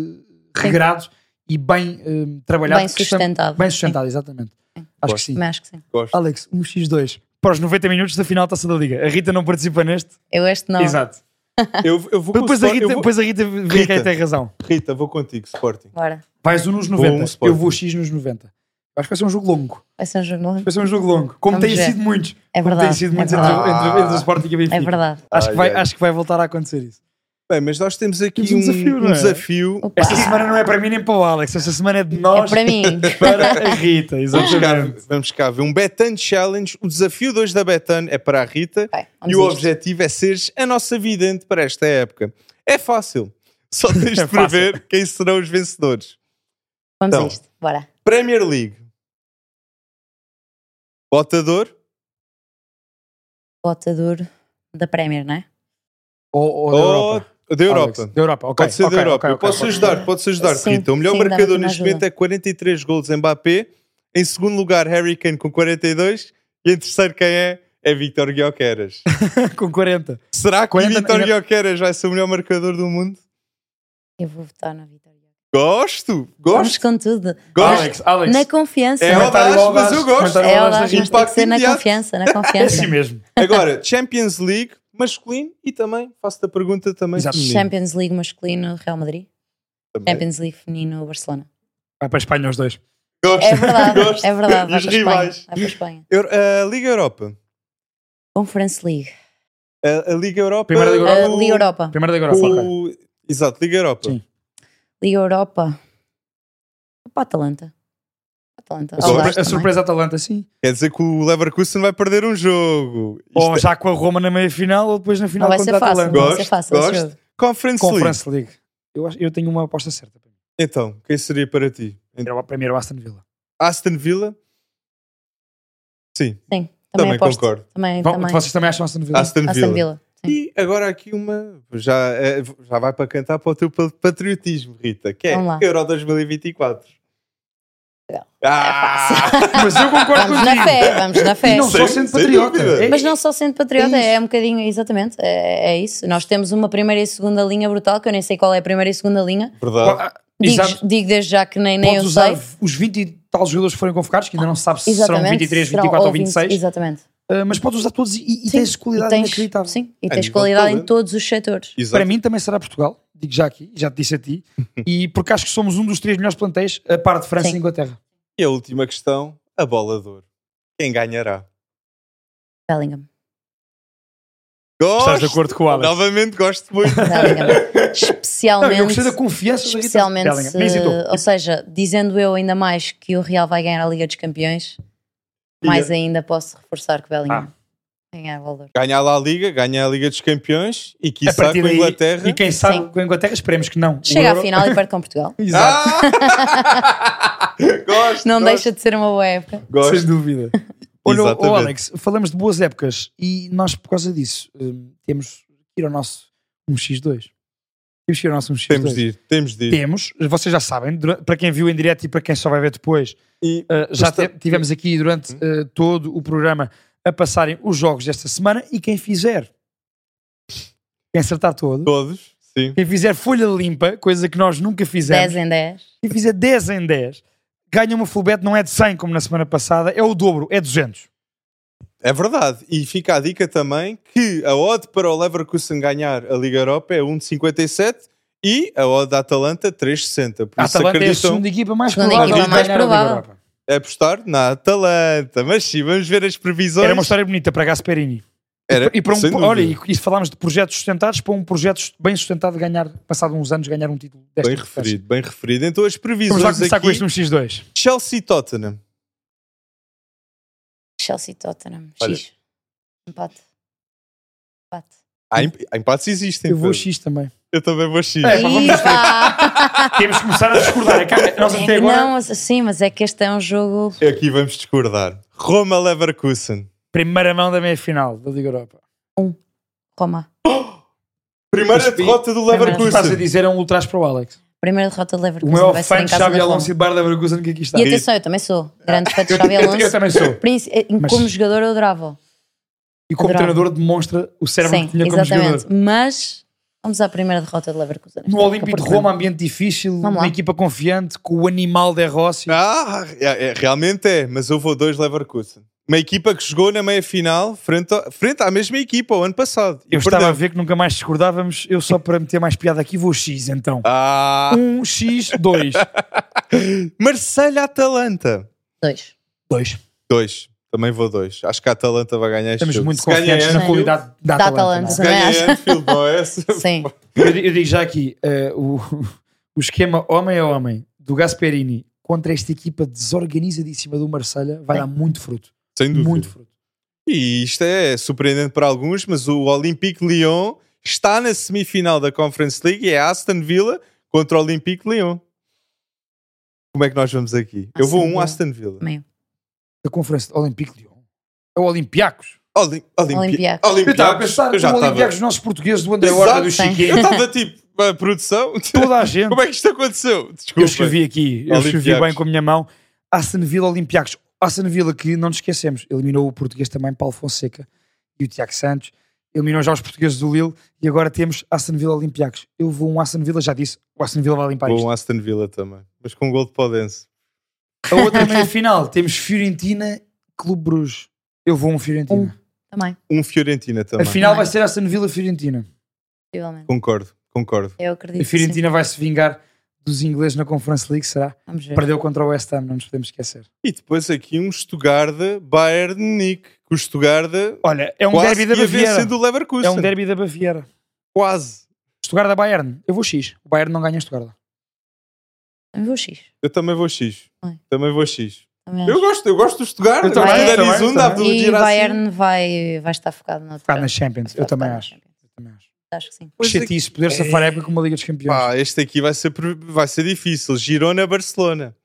regrado e bem trabalhado. Bem sustentado. Bem sustentado, exatamente. Sim. Acho que sim. Acho que sim. Gosto. Alex, um X2 para os 90 minutos da final Taça da Liga. A Rita não participa neste? Eu este não. Exato. Eu vou depois a Rita vê quem tem razão. Rita, vou contigo, Sporting. Bora. Vais nos 90. Eu vou X nos 90. Acho que vai ser um jogo longo. Vai ser um jogo longo? Como tem sido muitos. É verdade. Como tem sido muitos entre o Sporting e a Benfica. É verdade. Acho que vai voltar a acontecer isso. Bem, mas nós temos aqui um desafio. Esta semana não é para mim nem para o Alex. Esta semana é de nós. É para mim. Para a Rita, exatamente. Vamos cá ver um Betan Challenge. O desafio 2 da Betan é para a Rita. E o objetivo é seres a nossa vidente para esta época. É fácil. Só tens de prever quem serão os vencedores. Vamos a isto. Bora. Premier League. Botador da Premier, não é? Ou da Europa? Da Europa. Da Europa, ok. Pode ser da Europa. Eu posso ajudar, sim, Rita. O melhor marcador neste momento é 43 golos Mbappé. Em segundo lugar, Harry Kane com 42. E em terceiro, quem é? É Vítor Gyökeres. Com 40. Será que Vítor Gyökeres vai ser o melhor marcador do mundo? Eu vou votar na Vítor Gyökeres. Gosto. Vamos com tudo. Alex. Na confiança. É audaz, mas eu gosto. É audaz, mas tem que ser na confiança. É assim mesmo. Agora, Champions League masculino e também, faço-te a pergunta também. Champions League masculino, Real Madrid. Também. Champions League feminino, Barcelona. Vai para a Espanha os dois. Gosto. É verdade, Gosto. é verdade. E os rivais. Vai para a Espanha. Liga Europa. Conference League. A Liga Europa. Primeira Liga Europa. Liga Europa. Primeira Liga Europa, ok. Exato, Liga Europa. Sim. Liga Europa. Para a Atalanta. Atalanta. A surpresa Atalanta, sim. Quer dizer que o Leverkusen vai perder um jogo. Ou já com a Roma na meia-final ou depois na final contra a Atalanta. Não vai ser fácil. Gosto. Conference League. Eu tenho uma aposta certa. Então, quem seria para ti? Primeiro Aston Villa. Aston Villa? Sim. Sim, também concordo. Também. Vocês também acham Aston Villa? Aston Villa. E agora aqui uma... Já vai para cantar para o teu patriotismo, Rita, que é Euro 2024. Mas eu concordo vamos na fé. E não só sendo patriota. Mas não só sendo patriota, é um bocadinho, exatamente, é isso. Nós temos uma primeira e segunda linha brutal, que eu nem sei qual é a primeira e segunda linha. Verdade. Digo desde já que nem eu usar sei. Os 20 e tal jogadores que forem convocados, que ainda não se sabe se serão 23, 24 ou 26. Exatamente. Mas podes usar todos e tens qualidade inacreditável. Sim, e tens qualidade em todos os setores. Exato. Para mim também será Portugal, digo já aqui, já te disse a ti, e porque acho que somos um dos 3 melhores plantéis, a par de França e Inglaterra. E a última questão, a bola de ouro. Quem ganhará? Bellingham. Estás de acordo com o Alex? Novamente gosto muito. Especialmente. Eu gostei da confiança especialmente ou seja, dizendo eu ainda mais que o Real vai ganhar a Liga dos Campeões, mais ainda posso reforçar que Bellingham ganhar valor. Ganhar lá a Liga, ganhar a Liga dos Campeões e quiçá com a Inglaterra. E quem sabe com a Inglaterra, esperemos que não. Chega à final e perde com Portugal. Exato. Não deixa de ser uma boa época. Gosto. Sem dúvida. Olha, Alex, falamos de boas épocas e nós, por causa disso, temos que ir ao nosso 1x2. Temos que ir ao nosso 1x2. Temos de ir. Vocês já sabem, para quem viu em direto e para quem só vai ver depois, tivemos aqui durante todo o programa a passarem os jogos desta semana e quem acertar todos, sim. Quem fizer folha limpa, coisa que nós nunca fizemos. 10 em 10. Quem fizer 10 em 10, ganha uma full bet, não é de 100 como na semana passada, é o dobro, é 200. É verdade. E fica a dica também que a odd para o Leverkusen ganhar a Liga Europa é 1,57 e a odd da Atalanta 3,60. A Atalanta é a segunda equipa mais provável. É apostar na Atalanta. Mas sim, vamos ver as previsões. Era uma história bonita para Gasperini. E falámos de projetos sustentados para um projeto bem sustentado ganhar, passado uns anos, ganhar um título desta bem referido. Então as previsões vamos lá começar aqui, com este 1x2. Chelsea-Tottenham. Chelsea-Tottenham. X. Empate. Há empates existem. Eu vou X também. Eu também vou X. Temos que começar a discordar. Nós até agora... Não, sim, mas é que este é um jogo... Aqui vamos discordar. Roma-Leverkusen. Primeira mão da meia-final da Liga Europa. Roma. Primeira derrota do Leverkusen. Estás a dizer um ultraje para o Alex. Primeira derrota do Leverkusen. O maior fã de Xabi Alonso e Bar Leverkusen que aqui está. E atenção, eu também sou grande fã de Xabi Alonso. Eu também sou. Como jogador eu adorava. E como treinador demonstra o cérebro que tinha como jogador. Mas vamos à primeira derrota do Leverkusen. No Olímpico de Roma, ambiente difícil, uma equipa confiante, com o animal de Rossi. Realmente é, mas eu vou 2 Leverkusen. Uma equipa que jogou na meia-final frente à mesma equipa o ano passado. Eu estava a ver que nunca mais discordávamos. Eu só para meter mais piada aqui vou X então. 1x2. Marselha-Atalanta. 2. Também vou 2. Acho que a Atalanta vai ganhar este jogo. Estamos muito confiantes na qualidade da Atalanta. Se ganha Anfield, não é? Sim. Eu digo já aqui, o esquema homem a homem do Gasperini contra esta equipa desorganizadíssima do Marselha vai dar muito fruto. Sem dúvida. Muito fruto. E isto é surpreendente para alguns, mas o Olympique Lyon está na semifinal da Conference League e é Aston Villa contra o Olympique Lyon. Como é que nós vamos aqui? Eu vou Aston Villa. Da Conferência Olympique Lyon. É o Olympiacos. Olympiacos. Eu estava a pensar no Olympiacos dos nossos portugueses, do André Horta, do Chiquinho. Eu estava tipo, a produção. Toda a gente. Como é que isto aconteceu? Desculpa. Eu escrevi aqui, bem com a minha mão. Aston Villa Olympiacos. Aston Villa que, não nos esquecemos, eliminou o português também, Paulo Fonseca e o Tiago Santos. Eliminou já os portugueses do Lille e agora temos Aston Villa Olympiacos. Eu vou Aston Villa, já disse, o Aston Villa vai limpar isto. Vou Aston Villa também, mas com um gol de Podense. A outra meia-final, temos Fiorentina, Clube Bruges. Eu vou Fiorentina. Também. Fiorentina também. A final vai ser Aston Villa-Fiorentina. Concordo. Eu acredito. A Fiorentina vai se vingar dos ingleses na Conference League, será? Vamos ver. Perdeu contra o West Ham, não nos podemos esquecer. E depois aqui um Stuttgart-Bayern Munique. O Stuttgart... Olha, é um derby da Baviera. Do Leverkusen. É um derby da Baviera. Quase. Stuttgart da Bayern. Eu vou X. O Bayern não ganha Stuttgart. Eu vou X. Eu também vou X. Eu gosto do Stuttgart. E o Bayern vai estar focado na Champions. Eu também acho. Acho que sim. Chatice poder safar a época com uma Liga dos Campeões. Este aqui vai ser difícil. Girona-Barcelona.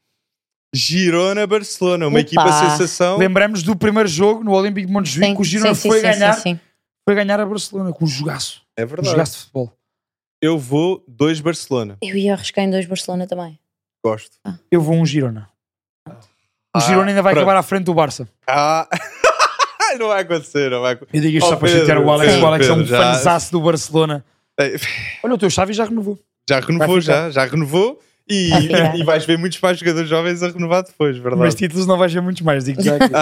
Uma equipa sensação. Lembramos do primeiro jogo no Olímpico de Montjuic que o Girona foi ganhar a Barcelona com um jogaço. É verdade. Um jogaço de futebol. Eu vou 2 Barcelona. Eu ia arriscar em 2 Barcelona também. Gosto. Eu vou 1 Girona. O Girona ainda vai acabar à frente do Barça. Não vai acontecer. Eu digo isto só para chatear o Alex. O Alex é um fanzaço do Barcelona. Olha, o teu Xavi já renovou. Já renovou. E vais ver muitos mais jogadores jovens a renovar depois, verdade? Mas títulos não vais ver muitos mais, digo já aqui.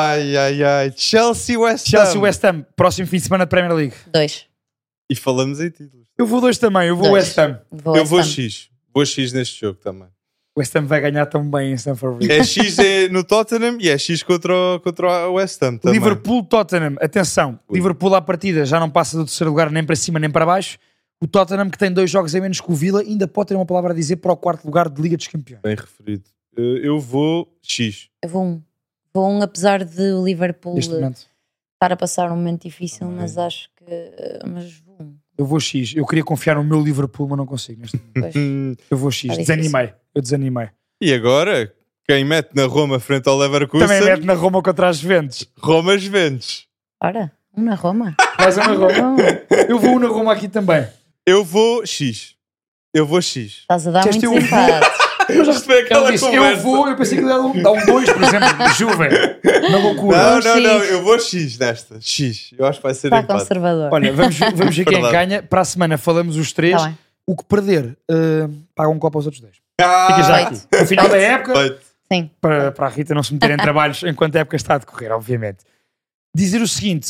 Ai. Chelsea-West Ham. Próximo fim de semana de Premier League. 2. E falamos em títulos. Eu vou 2 também, eu vou West Ham. Eu vou X. Vou X neste jogo também. O West Ham vai ganhar tão bem em Stamford Bridge. É X no Tottenham e é X contra o West Ham também. Liverpool-Tottenham, atenção. Liverpool à partida já não passa do terceiro lugar nem para cima nem para baixo. O Tottenham, que tem 2 jogos a menos que o Villa, ainda pode ter uma palavra a dizer para o 4º lugar de Liga dos Campeões. Bem referido. Eu vou X. Eu vou 1. Vou 1, apesar de o Liverpool estar a passar um momento difícil, mas acho que... Mas vou 1. Eu vou X. Eu queria confiar no meu Liverpool, mas não consigo neste momento. Eu vou X. Eu desanimei. E agora, quem mete na Roma frente ao Leverkusen... Também mete na Roma contra as Juventus. Roma-Juventus. Ora, 1 na Roma. Mais 1 na Roma. Eu vou 1 na Roma aqui também. Eu vou X. Estás a dar muitos empates. Eu já recebi aquela conversa. Eu pensei que ele ia dar um 2, por exemplo, Juve. Na loucura. Não, eu vou X nesta. X. Eu acho que vai ser empate. Está conservador. Olha, vamos ver quem ganha. Para a semana falamos os 3. Tá, o que perder, paga um copo aos outros 2. Fica já aqui. No final da época, sim. Para a Rita não se meter em trabalhos enquanto a época está a decorrer, obviamente. Dizer o seguinte,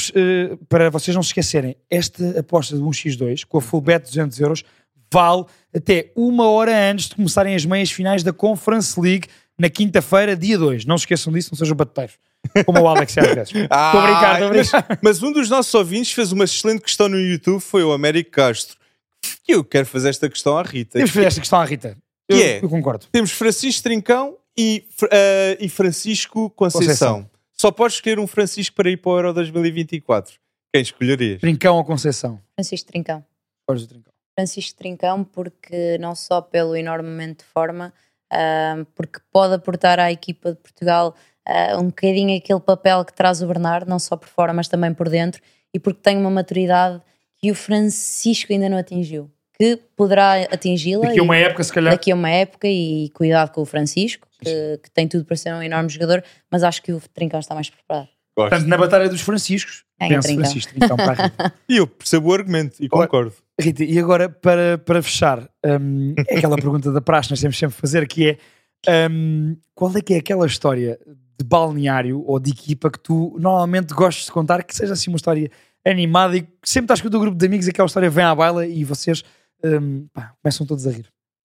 para vocês não se esquecerem, esta aposta de 1x2, com a full bet de 200 euros, vale até 1 hora antes de começarem as meias finais da Conference League na quinta-feira, dia 2. Não se esqueçam disso, não sejam batuteiros. Como o Alex às vezes. Estou a brincar. Mas um dos nossos ouvintes fez uma excelente questão no YouTube, foi o Américo Castro. E eu quero fazer esta questão à Rita. Temos que fazer esta questão à Rita. Eu concordo. Temos Francisco Trincão e Francisco Conceição. Só podes escolher um Francisco para ir para o Euro 2024. Quem escolherias? Trincão ou Conceição? Francisco Trincão. Podes o Trincão. Francisco Trincão, porque não só pelo enorme momento de forma, porque pode aportar à equipa de Portugal um bocadinho aquele papel que traz o Bernardo, não só por fora, mas também por dentro, e porque tem uma maturidade que o Francisco ainda não atingiu, que poderá atingi-la daqui a uma época, se calhar. Daqui a uma época, e cuidado com o Francisco, que tem tudo para ser um enorme jogador, mas acho que o Trincão está mais preparado. Portanto, na batalha dos Franciscos, penso Francisco Trincão para a Rita. E eu percebo o argumento e concordo. Rita, e agora para fechar, é aquela pergunta da praxe, nós temos sempre a fazer, que é qual é que é aquela história de balneário ou de equipa que tu normalmente gostas de contar, que seja assim uma história animada e que sempre estás com o teu grupo de amigos e aquela história vem à baila e vocês começam todos a rir.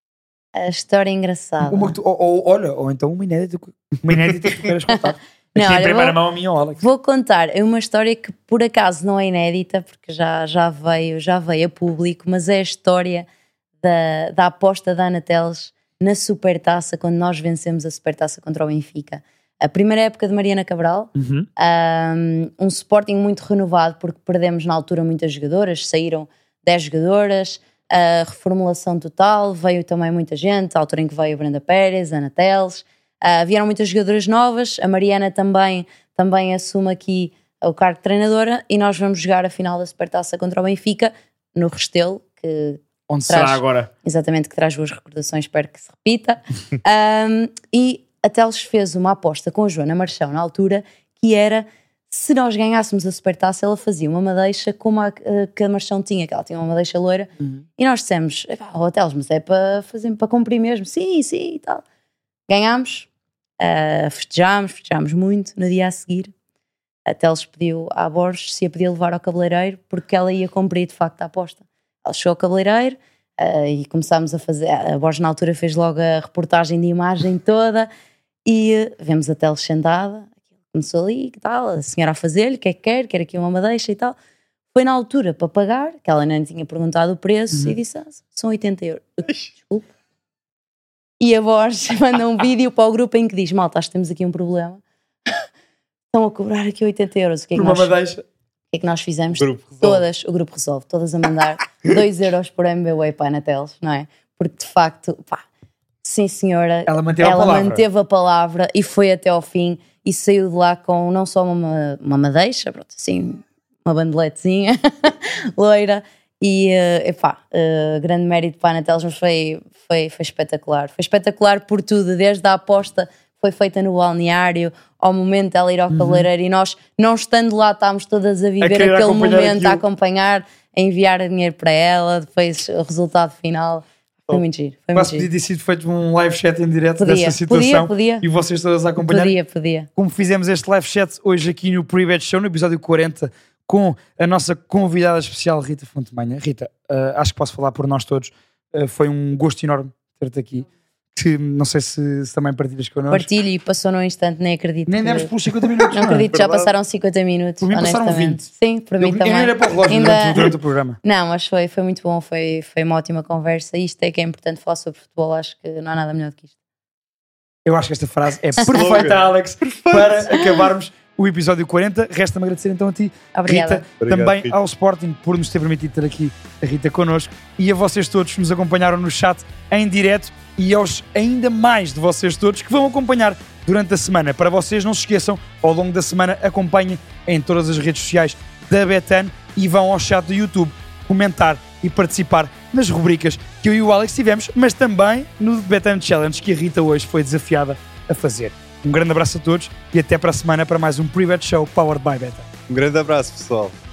A história engraçada. Ou então uma inédita que tu queiras contar. Não, olha, primeira mão a minha, Alex. Vou contar, é uma história que por acaso não é inédita, porque já veio a público, mas é a história da aposta da Ana Teles na Supertaça, quando nós vencemos a Supertaça contra o Benfica. A primeira época de Mariana Cabral, um Sporting muito renovado, porque perdemos na altura muitas jogadoras, saíram 10 jogadoras, a reformulação total, veio também muita gente, a altura em que veio a Brenda Pérez, a Ana Teles, vieram muitas jogadoras novas, a Mariana também assume aqui o cargo de treinadora e nós vamos jogar a final da Supertaça contra o Benfica no Restelo, que onde será agora? Exatamente, que traz boas recordações, espero que se repita. E a Teles fez uma aposta com a Joana Marchão na altura, que era, se nós ganhássemos a Supertaça, ela fazia uma madeixa como a que a Marchão tinha, que ela tinha uma madeixa loira, e nós dissemos, Teles, mas é para fazer, para cumprir mesmo, sim, e tal. Ganhámos, festejámos muito. No dia a seguir, a Teles pediu à Borges se a podia levar ao cabeleireiro, porque ela ia cumprir de facto a aposta. Ela chegou ao cabeleireiro e começámos a fazer, a Borges na altura fez logo a reportagem de imagem toda e vemos a Teles sentada, começou ali e tal, a senhora a fazer-lhe, o que é que quer aqui uma madeixa e tal. Foi na altura para pagar, que ela nem tinha perguntado o preço, e disse, são 80 euros. Desculpa. E a Borges manda um vídeo para o grupo em que diz: malta, acho que temos aqui um problema. Estão a cobrar aqui 80 euros. O que é que nós... O que é que nós fizemos? O grupo resolve, todas a mandar 2 euros por MBWay para a Anateles, não é? Porque de facto, pá, sim senhora, ela manteve a palavra e foi até ao fim e saiu de lá com não só uma madeixa, pronto, assim, uma bandeletezinha loira e, grande mérito para a Anateles, mas foi espetacular. Foi espetacular por tudo, desde a aposta foi feita no balneário, ao momento dela ir ao cabeleireiro e nós, não estando lá, estávamos todas a viver aquele momento, a acompanhar, a enviar dinheiro para ela, depois o resultado final. Foi muito giro. Quase podia ter sido feito um live chat em direto dessa situação podia. E vocês todas a acompanhar. Podia. Como fizemos este live chat hoje aqui no Pre-Bet Show, no episódio 40, com a nossa convidada especial Rita Fontemanha. Rita, acho que posso falar por nós todos, foi um gosto enorme ter-te aqui. Que não sei se também partilhas connosco. Partilho e passou num instante, nem acredito. Nem demos pelos 50 minutos. Não acredito, já passaram 50 minutos. Por mim passaram 20. Sim, por mim também. Eu não era para o relógio durante o programa. Não, mas foi muito bom, foi uma ótima conversa. Isto é que é importante falar sobre futebol, acho que não há nada melhor do que isto. Eu acho que esta frase é perfeita, Alex, para acabarmos o episódio 40. Resta-me agradecer então a ti, Obrigada. Rita, também Rita, ao Sporting por nos ter permitido ter aqui a Rita connosco e a vocês todos que nos acompanharam no chat em direto e aos ainda mais de vocês todos que vão acompanhar durante a semana. Para vocês, não se esqueçam, ao longo da semana acompanhem em todas as redes sociais da Betano e vão ao chat do YouTube comentar e participar nas rubricas que eu e o Alex tivemos, mas também no Betano Challenge que a Rita hoje foi desafiada a fazer. Um grande abraço a todos e até para a semana para mais um Pre-Bet Show Powered by Betano. Um grande abraço, pessoal.